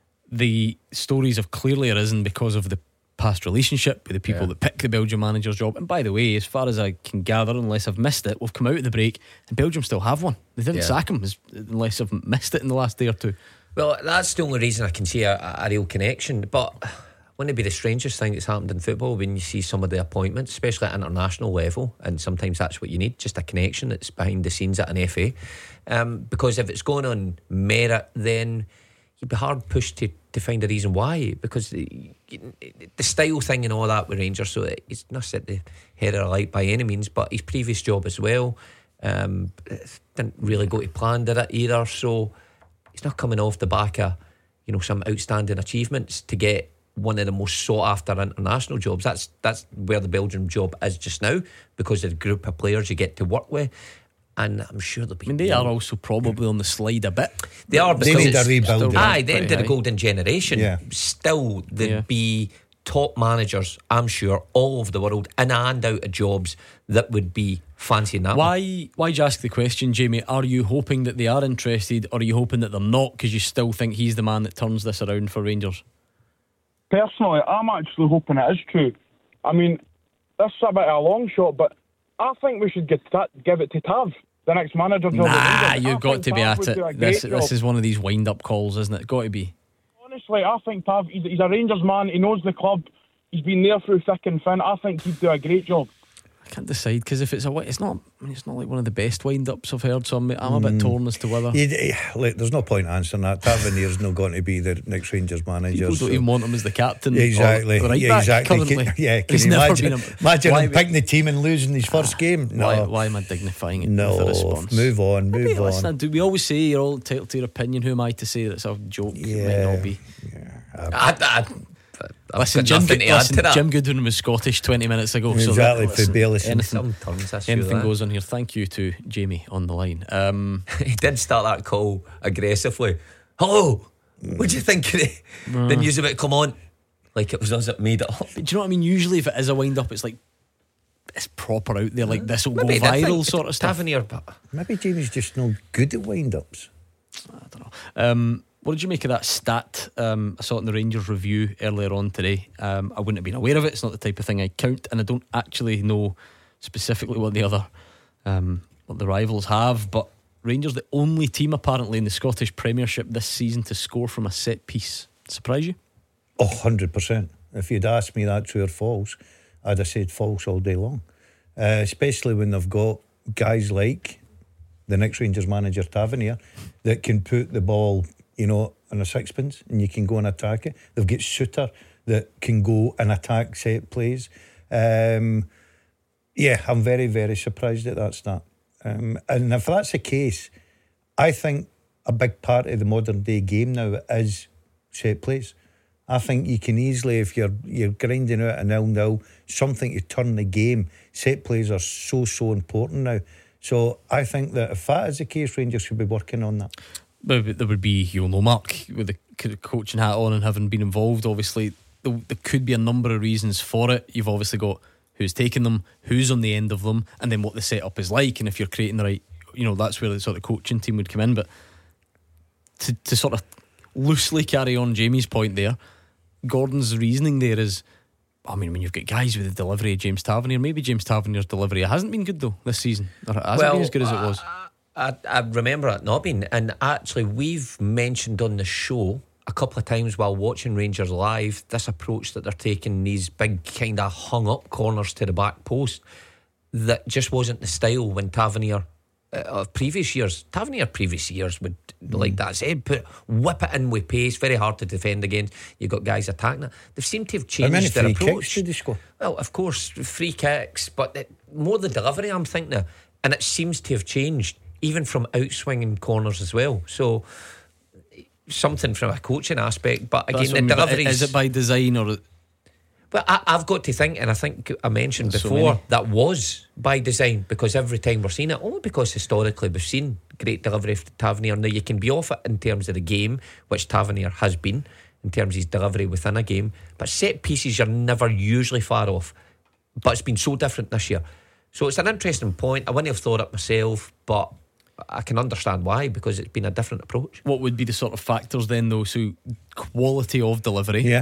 The stories have clearly arisen because of the past relationship with the people that pick the Belgium manager's job. And by the way, as far as I can gather, unless I've missed it, we've come out of the break and Belgium still have one. They didn't sack him unless I've missed it in the last day or two. Well, that's the only reason I can see a real connection. But wouldn't it be the strangest thing that's happened in football when you see some of the appointments, especially at international level, and sometimes that's what you need, just a connection that's behind the scenes at an FA. Because if it's going on merit, then you'd be hard pushed to find a reason why, because the style thing and all that with Rangers, so he's not set the head of the light by any means, but his previous job as well didn't really go to plan, did it either? So he's not coming off the back of, you know, some outstanding achievements to get one of the most sought after international jobs. That's where the Belgium job is just now, because of the group of players you get to work with. And I'm sure they'll be. They are also probably on the slide a bit. They are, because they need a rebuild. The end of the golden generation. Yeah. Still, there'd be top managers, I'm sure, all over the world, in and out of jobs that would be fancying that. Why do you ask the question, Jamie? Are you hoping that they are interested, or are you hoping that they're not because you still think he's the man that turns this around for Rangers? Personally, I'm actually hoping it is true. I mean, this is a bit of a long shot, but I think we should give it to Tav, the next manager job. You've got to be at it. This is one of these wind-up calls, isn't it? Got to be. Honestly, I think Tav, he's a Rangers man. He knows the club. He's been there through thick and thin. I think he'd do a great job. I can't decide, because if it's not like one of the best wind-ups I've heard, so I'm a bit torn as to whether. Look, there's no point answering that. Tavernier's not going to be the next Rangers manager. People don't even want him as the captain. Exactly. Exactly. Can you imagine him picking the team and losing his first game? No. Why am I dignifying it with a response? Move on. Listen, do we always say you're all entitled to your opinion? Who am I to say that's a joke? It might not be. Listen, Jim Goodwin was Scottish 20 minutes ago. Exactly, so anything goes on here. Thank you to Jamie on the line. He did start that call aggressively. Hello, what do you think of it? The news about Clement, like it was us that made it up. But do you know what I mean? Usually if it is a wind up, it's like it's proper out there, like this will go viral sort of stuff. Maybe Jamie's just no good at wind ups. I don't know. What did you make of that stat? I saw it in the Rangers review earlier on today. I wouldn't have been aware of it. It's not the type of thing I count, and I don't actually know specifically what the other what the rivals have. But Rangers, the only team apparently in the Scottish Premiership this season to score from a set piece. Surprise you? 100%. If you'd asked me that true or false, I'd have said false all day long. Especially when they've got guys like the next Rangers manager, Tavernier, that can put the ball, you know, on a sixpence and you can go and attack it. They've got Suter that can go and attack set plays. I'm very, very surprised at that stat. And if that's the case, I think a big part of the modern day game now is set plays. I think you can easily, if you're grinding out a 0-0, something to turn the game, set plays are so important now. So I think that if that is the case, Rangers should be working on that. But there would be, you know, Mark with the coaching hat on and having been involved, obviously there could be a number of reasons for it. You've obviously got who's taking them, who's on the end of them, and then what the setup is like, and if you're creating the right, you know, that's where the sort of coaching team would come in. But to sort of loosely carry on Jamie's point there, Gordon's reasoning there is, I mean, when you've got guys with the delivery of James Tavernier, maybe James Tavernier's delivery hasn't been good though this season, or it hasn't been as good as it was. I remember it not being, and actually we've mentioned on the show a couple of times while watching Rangers live this approach that they're taking, these big kind of hung up corners to the back post, that just wasn't the style when Tavernier of previous years. Tavernier previous years would, like that said, whip it in with pace, very hard to defend against. You've got guys attacking it. They seem to have changed their approach. How many free kicks did he score? Well, of course, free kicks, but more the delivery, I'm thinking of, and it seems to have changed even from outswinging corners as well. So something from a coaching aspect, but again, the delivery is it by design or? Well, I've got to think, and I think I mentioned before, that was by design, because every time we're seeing it, only because historically we've seen great delivery from Tavernier. Now you can be off it in terms of the game, which Tavernier has been in terms of his delivery within a game, but set pieces you're never usually far off. But it's been so different this year, so it's an interesting point. I wouldn't have thought it myself, but I can understand why, because it's been a different approach. What would be the sort of factors then though? So quality of delivery,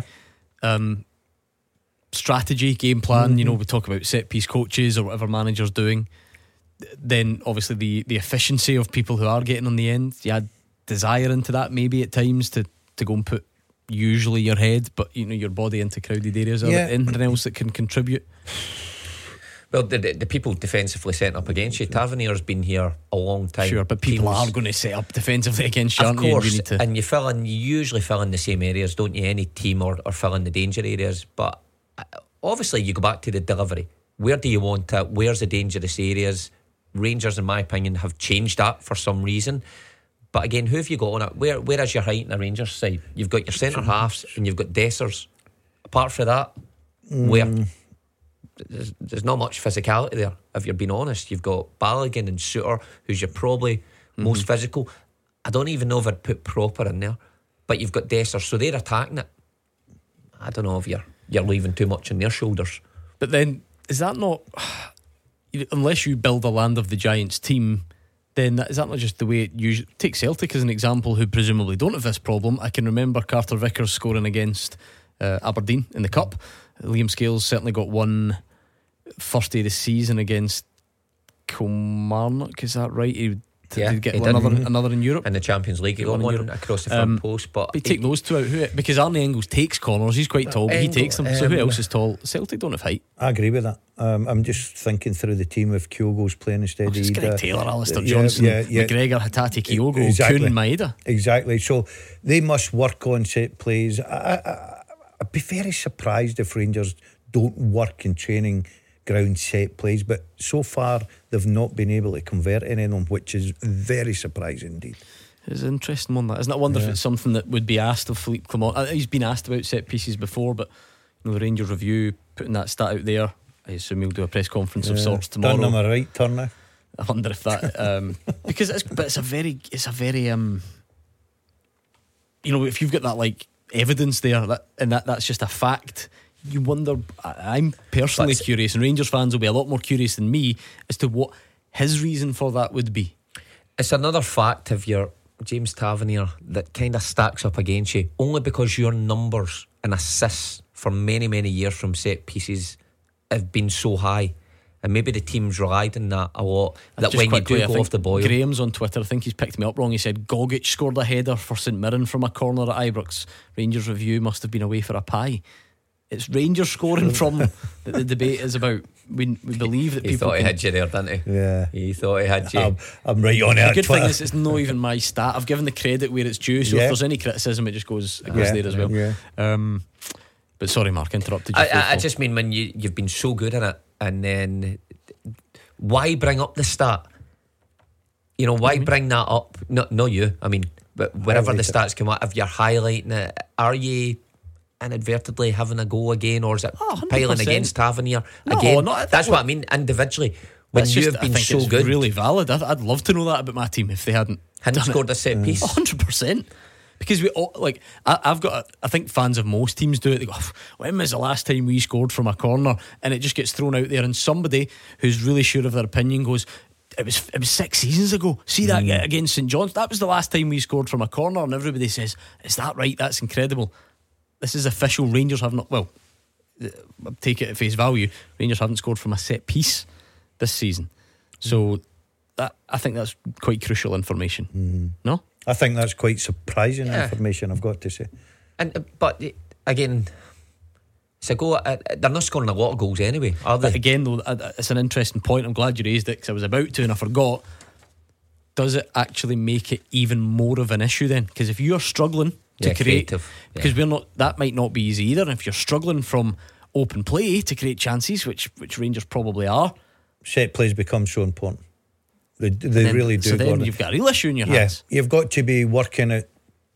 strategy, game plan, you know, we talk about set piece coaches or whatever managers doing. Then obviously the efficiency of people who are getting on the end. You add desire into that maybe at times to go and put usually your head, but you know, your body into crowded areas. Or anything else that can contribute? Well, the people defensively setting up against you, Tavernier's been here a long time. Sure, but people are going to set up defensively against you, of aren't course, you? And you usually fill in the same areas, don't you? Any team or fill in the danger areas. But obviously you go back to the delivery. Where do you want it? Where's the dangerous areas? Rangers, in my opinion, have changed that for some reason. But again, who have you got on it? Where is your height in the Rangers side? You've got your centre halves and you've got Dessers. Apart from that, where? There's not much physicality there, if you're being honest. You've got Balogun and Suter, who's your probably most physical. I don't even know if I'd put Proper in there, but you've got Dessers, so they're attacking it. I don't know if you're leaving too much on their shoulders. But then, is that not, unless you build a Land of the Giants team, then is that not just the way it usually? Take Celtic as an example, who presumably don't have this problem. I can remember Carter Vickers scoring against Aberdeen in the Cup. Liam Scales certainly got one first day of the season against Kilmarnock, is that right? He did get another in Europe. In the Champions League, he got one across the front post. But you take those two out, because Arnie Engels takes corners, he's quite tall, but he takes them. So who else is tall? Celtic don't have height. I agree with that. I'm just thinking through the team if Kyogo's playing instead of Greg Taylor, Alistair Johnson, McGregor, Hatate Kyogo, Kuhn, Maeda. Exactly. So they must work on set plays. I'd be very surprised if Rangers don't work in training ground set plays, but so far they've not been able to convert any of them, which is very surprising indeed. It's an interesting one, that, isn't it? I wonder if it's something that would be asked of Philippe Clement. He's been asked about set pieces before, but you know, the Rangers Review putting that stat out there, I assume he'll do a press conference of sorts tomorrow. Done them a right turn now. I wonder if that because it's a very you know, if you've got that like evidence there that's just a fact, you wonder. I'm personally curious, and Rangers fans will be a lot more curious than me as to what his reason for that would be. It's another fact of your James Tavernier that kind of stacks up against you, only because your numbers and assists for many years from set pieces have been so high, and maybe the team's relied on that a lot, that when quickly, you do go off the boil. Graham's on Twitter, I think he's picked me up wrong. He said Gogic scored a header for St Mirren from a corner at Ibrox. Rangers Review must have been away for a pie. It's Rangers scoring from that the debate is about. We believe that he people thought he had you there, didn't he? Yeah, he thought he had you. I'm right on it. The good thing is it's not even my stat. I've given the credit where it's due, so if there's any criticism, it just goes there as well. But sorry, Mark, interrupted you. I just mean when you've been so good in it, and then why bring up the stat You know, why bring that up? No, you. I mean, but wherever the stats come out, if you're highlighting it, are you inadvertently having a go again, or is it piling against Tavernier again? That's what I mean. Individually, when you have been so good, really valid. I'd love to know that about my team if they hadn't scored a set piece. 100%. Because we all, like, I think fans of most teams do it. They go, when was the last time we scored from a corner? And it just gets thrown out there, and somebody who's really sure of their opinion goes, it was 6 seasons ago. See that against St John's? That was the last time we scored from a corner. And everybody says, is that right? That's incredible. This is official. Rangers have not, well, take it at face value, Rangers haven't scored from a set piece this season. So I think that's quite crucial information. No? I think that's quite surprising information, I've got to say. But again, it's a goal. They're not scoring a lot of goals anyway, are they? Again, though, it's an interesting point. I'm glad you raised it, because I was about to and I forgot. Does it actually make it even more of an issue then? Because if you're struggling to create, because we're not, that might not be easy either. And if you're struggling from open play to create chances, which Rangers probably are, set plays become so important. They really do. So then you've got a real issue in your hands. You've got to be working at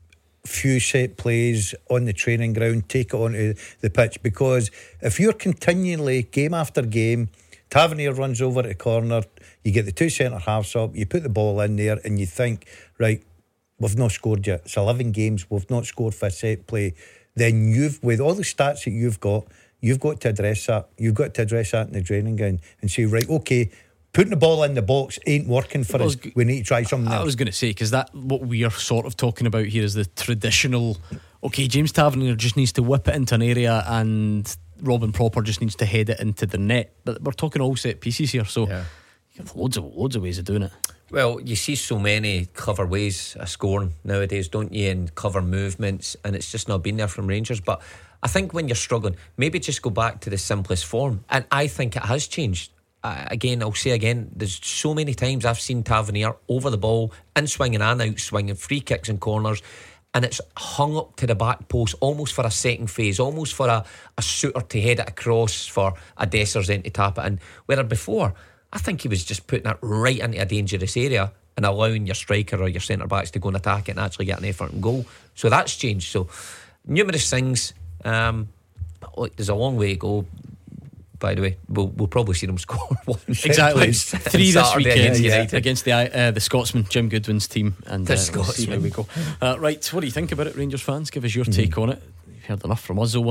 few set plays on the training ground, take it onto the pitch, because if you're continually, game after game, Tavernier runs over at a corner, you get the two centre halves up, you put the ball in there, and you think, right, we've not scored yet. It's 11 games, we've not scored for a set play. Then with all the stats that you've got to address that. You've got to address that in the training ground and say, right, okay, putting the ball in the box ain't working for us. We need to try something else. I was going to say, because that what we are sort of talking about here is the traditional, okay, James Tavernier just needs to whip it into an area and Robin Proper just needs to head it into the net. But we're talking all set pieces here, so you have loads of ways of doing it. Well, you see so many clever ways of scoring nowadays, don't you, and clever movements, and it's just not been there from Rangers. But I think when you're struggling, maybe just go back to the simplest form, and I think it has changed. I'll say again, there's so many times I've seen Tavernier over the ball, in swinging and out swinging, free kicks and corners, and it's hung up to the back post almost for a second phase, almost for a shooter to head it across for a Dessers then to tap it in. Whereas before, I think he was just putting it right into a dangerous area and allowing your striker or your centre backs to go and attack it and actually get an effort and goal. So that's changed. So numerous things. But look, there's a long way to go. By the way, we'll probably see them score one. Exactly. 3 this weekend against the Scotsman, Jim Goodwin's team. And the We'll see how we go. Right, what do you think about it, Rangers fans? Give us your take on it. You've heard enough from us.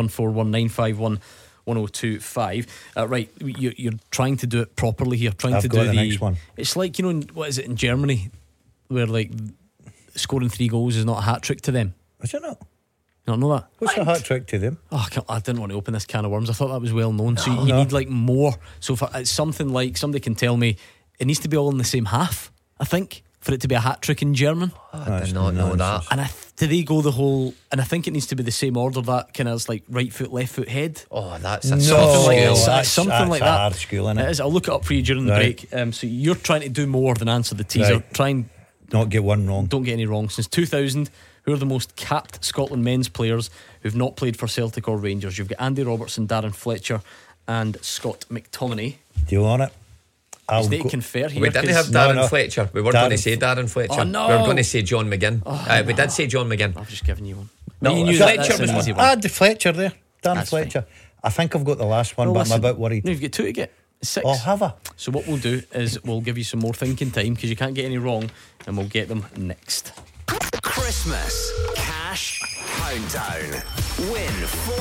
01419511025. Right, you're trying to do it properly here. I've got the next one. It's like, what is it in Germany, where like scoring 3 goals is not a hat trick to them? Is it not? You don't know that? What's a hat trick to them? I didn't want to open this can of worms. I thought that was well known. So you need like more. So if it's something like, somebody can tell me, it needs to be all in the same half, I think, for it to be a hat trick in German. I did not know that. And do they go the whole? And I think it needs to be the same order, that kind of like right foot, left foot, head. Oh, that's something like that. Hard school, isn't it? It is. I'll look it up for you during the break. So you're trying to do more than answer the teaser. Right. Try and not get one wrong. Don't get any wrong. Since 2000, who are the most capped Scotland men's players who've not played for Celtic or Rangers? You've got Andy Robertson, Darren Fletcher and Scott McTominay. Do you want it? I'll confer here. We didn't have Darren Fletcher. We were going to say Darren Fletcher. Oh, no. We were going to say John McGinn. We did say John McGinn. I've just given you one. No, you knew Fletcher was an easy one. I had the Fletcher there. Darren Fletcher. Fine. I think I've got the last one, but I'm a bit worried. No, you've got 2 to get. 6. Oh, have I? So what we'll do is we'll give you some more thinking time, because you can't get any wrong, and we'll get them next. Christmas Cash Countdown. Win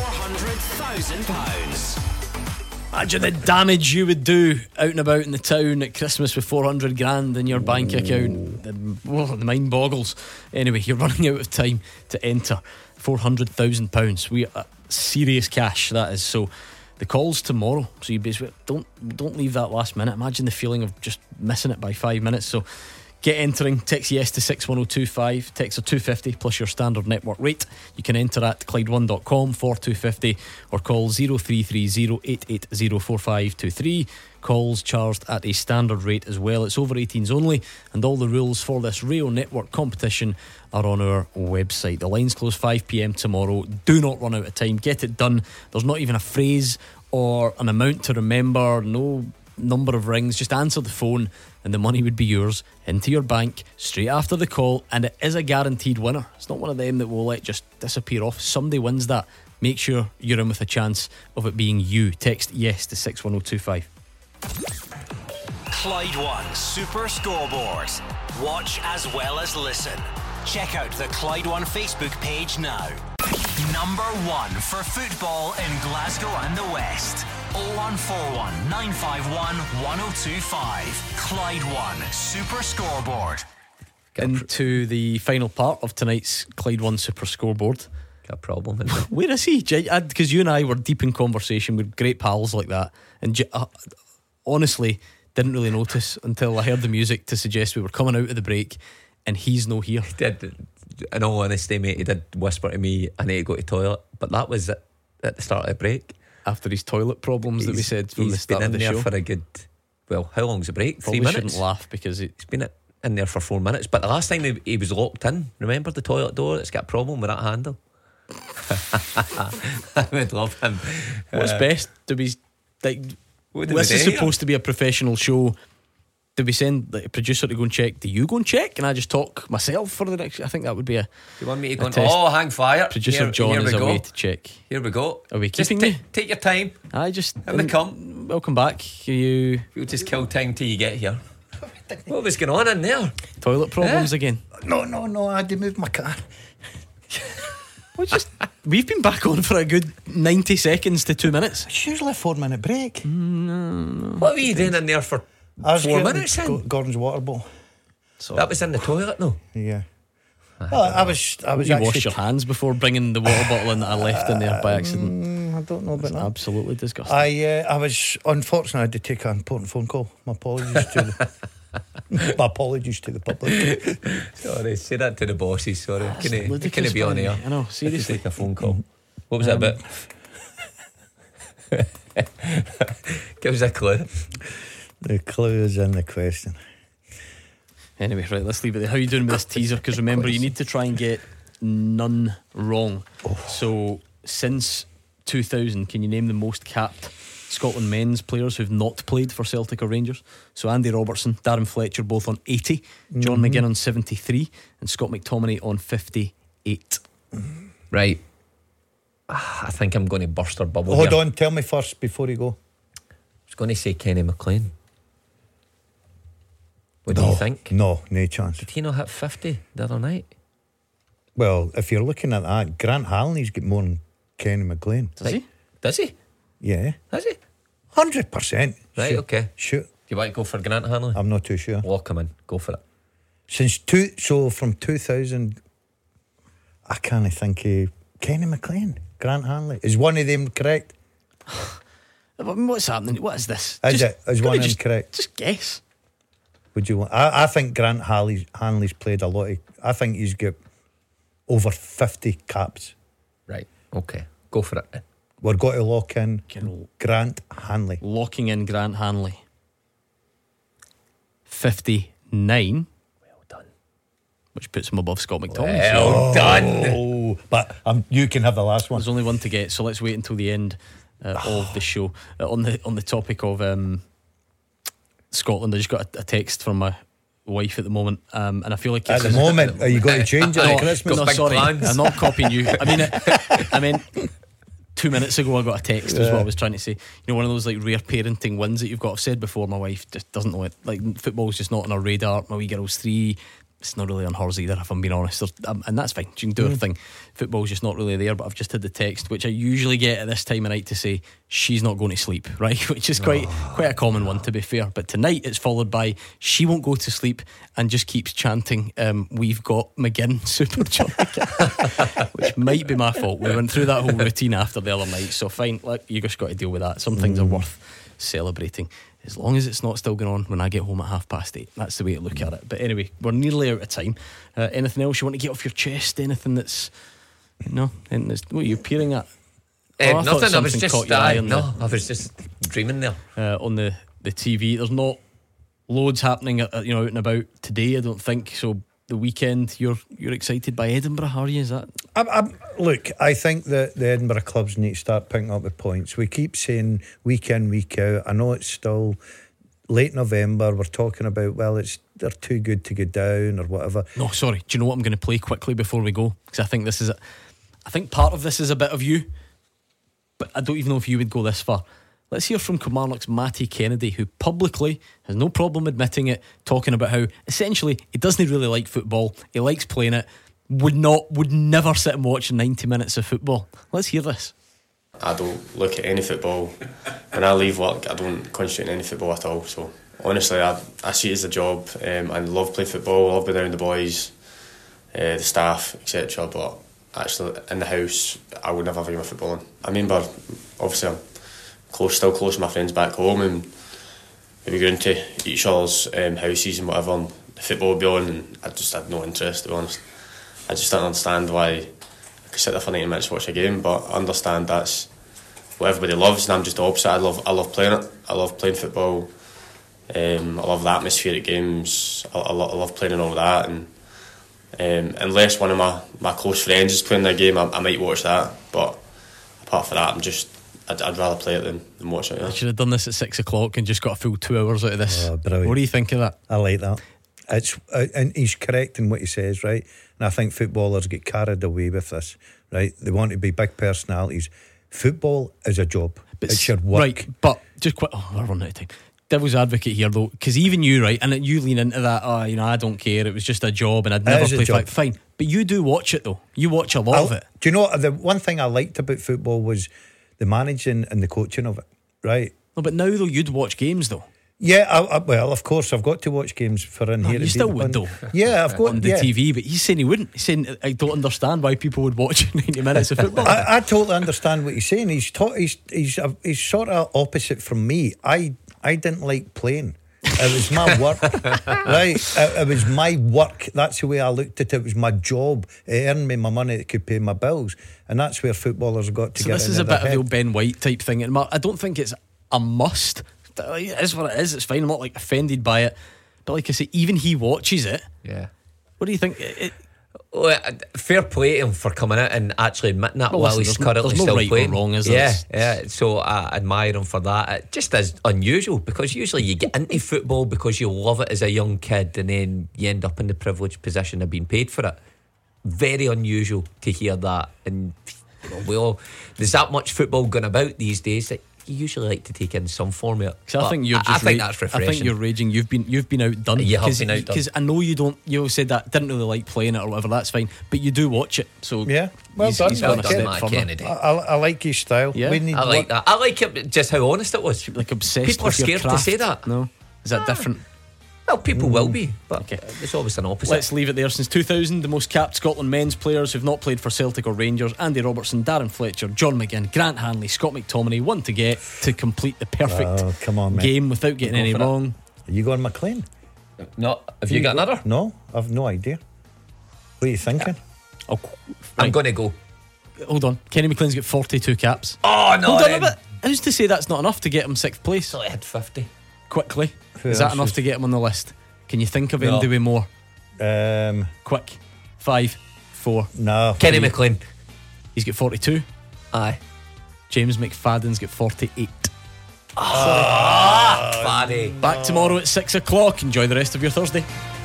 £400,000. Imagine the damage you would do out and about in the town at Christmas with 400 grand in your bank account. The mind boggles. Anyway, you're running out of time to enter. £400,000. We are serious cash, that is. So the call's tomorrow, so you basically don't leave that last minute. Imagine the feeling of just missing it by 5 minutes. So get entering. Text yes to 61025. Text are $2.50 plus your standard network rate. You can enter at Clyde1.com for $2.50 or call 0330 880 4523. Calls charged at a standard rate as well. It's over 18s only, and all the rules for this Rail Network competition are on our website. The lines close 5 p.m. tomorrow. Do not run out of time. Get it done. There's not even a phrase or an amount to remember. No number of rings, just answer the phone and the money would be yours into your bank straight after the call, and it is a guaranteed winner. It's not one of them that will let just disappear off. Somebody wins that, make sure you're in with a chance of it being you. Text yes to 61025. Clyde One Super Scoreboard. Watch as well as listen. Check out the Clyde One Facebook page now. Number 1 for football in Glasgow and the West. 0141 951 1025. Clyde One Super Scoreboard. Into the final part of tonight's Clyde One Super Scoreboard. Got a problem, isn't it? Where is he? Because you and I were deep in conversation with great pals like that, and honestly didn't really notice until I heard the music to suggest we were coming out of the break, and he's no here. He did, in all honesty, mate, he did whisper to me, I need to go to the toilet, but that was at the start of the break. After his toilet problems that we said from the start of the show. He's been in there for a good, well, how long's the break? Probably 3 minutes? shouldn't laugh because he's been in there for 4 minutes. But the last time he was locked in, remember the toilet door? It's got a problem with that handle. I would love him. What's best? Do we like? This is supposed to be a professional show. Do we send a producer to go and check? Do you go and check and I just talk myself for the next? I think that would be a. Do you want me to go? Oh, hang fire! Producer John is away to check. Here we go. Are we just keeping you? Take your time. I just. Come. Welcome back. We'll just kill time till you get here. What was going on in there? Toilet problems again? No. I had to move my car. We've been back on for a good 90 seconds to 2 minutes. It's usually a 4 minute break. No. What were you doing in there for 4 minutes? Gordon's water bottle. So that was in the toilet, no? Yeah. Well, I was. You washed your hands before bringing the water bottle in that I left in there by accident. I don't know about that. Absolutely disgusting. I was unfortunately I had to take an important phone call. My apologies to the public. Sorry, say that to the bosses. Sorry, can it be on air? I know. Seriously, take a phone call. What was that about? Give us a clue. The clue is in the question. Anyway, right, let's leave it there. How are you doing with this teaser? Because remember, you need to try and get none wrong. So, since 2000, can you name the most capped Scotland men's players who've not played for Celtic or Rangers? So, Andy Robertson, Darren Fletcher both on 80, John McGinn on 73, and Scott McTominay on 58. Right. I think I'm going to burst our bubble. Hold on, tell me first before you go. I was going to say Kenny McLean. What do you think? No chance. Did he not hit 50 the other night? Well, if you're looking at that, Grant Halney's got more than Kenny McLean. Does he? Yeah. Does he? 100%. Right, sure. okay. Shoot. Do you want to go for Grant Hanley? I'm not too sure. Lock him in. Go for it. So from 2000, I can't think of Kenny McLean, Grant Hanley. Is one of them correct? What's happening? What is this? Is one of them correct? Just guess. Would you want? I think Grant Hanley's played a lot of. I think he's got over 50 caps. Right. Okay. Go for it. We're going to lock in Grant Hanley. Locking in Grant Hanley. 59. Well done. Which puts him above Scott McTominay. Well done. Oh, but you can have the last one. There's only one to get, so let's wait until the end of the show. On the topic of Scotland, I just got a text from my wife at the moment, and I feel like at the moment, are you going to change it at Christmas? No, sorry, I'm not copying you. I mean 2 minutes ago I got a text is what I was trying to say. You know, one of those like rare parenting wins that you've got. I've said before, my wife just doesn't know it. Like, football's just not on her radar. My wee girl's 3. It's not really on hers either, if I'm being honest, and that's fine. She can do her thing. Football's just not really there. But I've just had the text, which I usually get at this time of night, to say she's not going to sleep, right? Which is quite a common one, to be fair. But tonight it's followed by she won't go to sleep and just keeps chanting, "We've got McGinn Super John McGinn," which might be my fault. We went through that whole routine after the other night, so fine. Look, you just got to deal with that. Some things are worth celebrating, as long as it's not still going on when I get home at 8:30. That's the way to look at it. But anyway, we're nearly out of time. Anything else you want to get off your chest? Anything that's what are you peering at? Nothing. I was just dreaming there on the TV. There's not loads happening out and about today, I don't think. So the weekend, you're excited by Edinburgh, are you? Is that? Look, I think that the Edinburgh clubs need to start picking up the points. We keep saying week in, week out. I know it's still late November, we're talking about, well, they're too good to go down or whatever. No, sorry. Do you know what I'm going to play quickly before we go? Because I think part of this is a bit of you, but I don't even know if you would go this far. Let's hear from Kilmarnock's Matty Kennedy, who publicly has no problem admitting it, talking about how essentially he doesn't really like football, he likes playing it, would never sit and watch 90 minutes of football. Let's hear this. I don't look at any football. When I leave work, I don't concentrate on any football at all. So honestly, I see it as a job. I love playing football, I love being around the boys, the staff, etc. But actually in the house, I would never have a game of football on. I remember, obviously I'm still close to my friends back home, and we'd be going to each other's houses and whatever, and the football would be on, and I just had no interest, to be honest. I just don't understand why I could sit there for 90 minutes to watch a game, but I understand that's what everybody loves, and I'm just the opposite. I love playing it. I love playing football. I love the atmosphere at games. I love playing and all that, and unless one of my close friends is playing their game, I might watch that, but apart from that, I'd rather play it than watch it. Yeah. I should have done this at 6 o'clock and just got a full 2 hours out of this. Brilliant. What do you think of that? I like that. It's and he's correct in what he says, right? And I think footballers get carried away with this, right? They want to be big personalities. Football is a job. It's your work. Right, but just quick. We're running out of time. Devil's advocate here, though, because even you, right, and you lean into that. I don't care. It was just a job, and I'd never play fight. Fine, but you do watch it though. You watch a lot of it. Do you know the one thing I liked about football was the managing and the coaching of it, right? No, but now though, you'd watch games though. Yeah, well, of course, I've got to watch games for in here. You still would though. Yeah, I've got on the TV, but he's saying he wouldn't. He's saying I don't understand why people would watch 90 minutes of football. I totally understand what he's saying. He's sort of opposite from me. I didn't like playing. It was my work, right? It was my work. That's the way I looked at it. It was my job. It earned me my money that could pay my bills, and that's where footballers have got to get. So this is a bit of the old Ben White type thing, and I don't think it's a must. It is what it is. It's fine. I'm not like offended by it, but like I say, even he watches it. Yeah. What do you think? Well, fair play to him for coming out and actually admitting that while he's currently there's no still right playing. Or wrong, is there? Yeah. So I admire him for that. It just is unusual because usually you get into football because you love it as a young kid, and then you end up in the privileged position of being paid for it. Very unusual to hear that, and there's that much football going about these days that you usually like to take in some form of it. I think you're just I think that's refreshing. I think you're raging. You've been outdone. You have been outdone. Because I know you don't. You said that didn't really like playing it or whatever. That's fine, but you do watch it. So yeah, well done. He's well done, Matt Kennedy. I like his style. Yeah, I like that. I like it. Just how honest it was. Like obsessed. People are with your scared craft. to say that. No, is that different? Well, people will be, but it's always an opposite. Let's leave it there. Since 2000, the most capped Scotland men's players who've not played for Celtic or Rangers: Andy Robertson, Darren Fletcher, John McGinn, Grant Hanley, Scott McTominay, won to get to complete the perfect game without getting any wrong. Are you going McLean? No. Have you got another? No, I've no idea. What are you thinking? I'm going to go. Hold on. Kenny McLean's got 42 caps. Oh, no. Hold on a bit. Who's to say that's not enough to get him 6th place? So I had 50. Quickly. Is that enough to get him on the list? Can you think of anybody with more? Quick. 5, 4. No. Kenny McLean. He's got 42. Aye. James McFadden's got 48. Faddy. Back tomorrow at 6 o'clock. Enjoy the rest of your Thursday.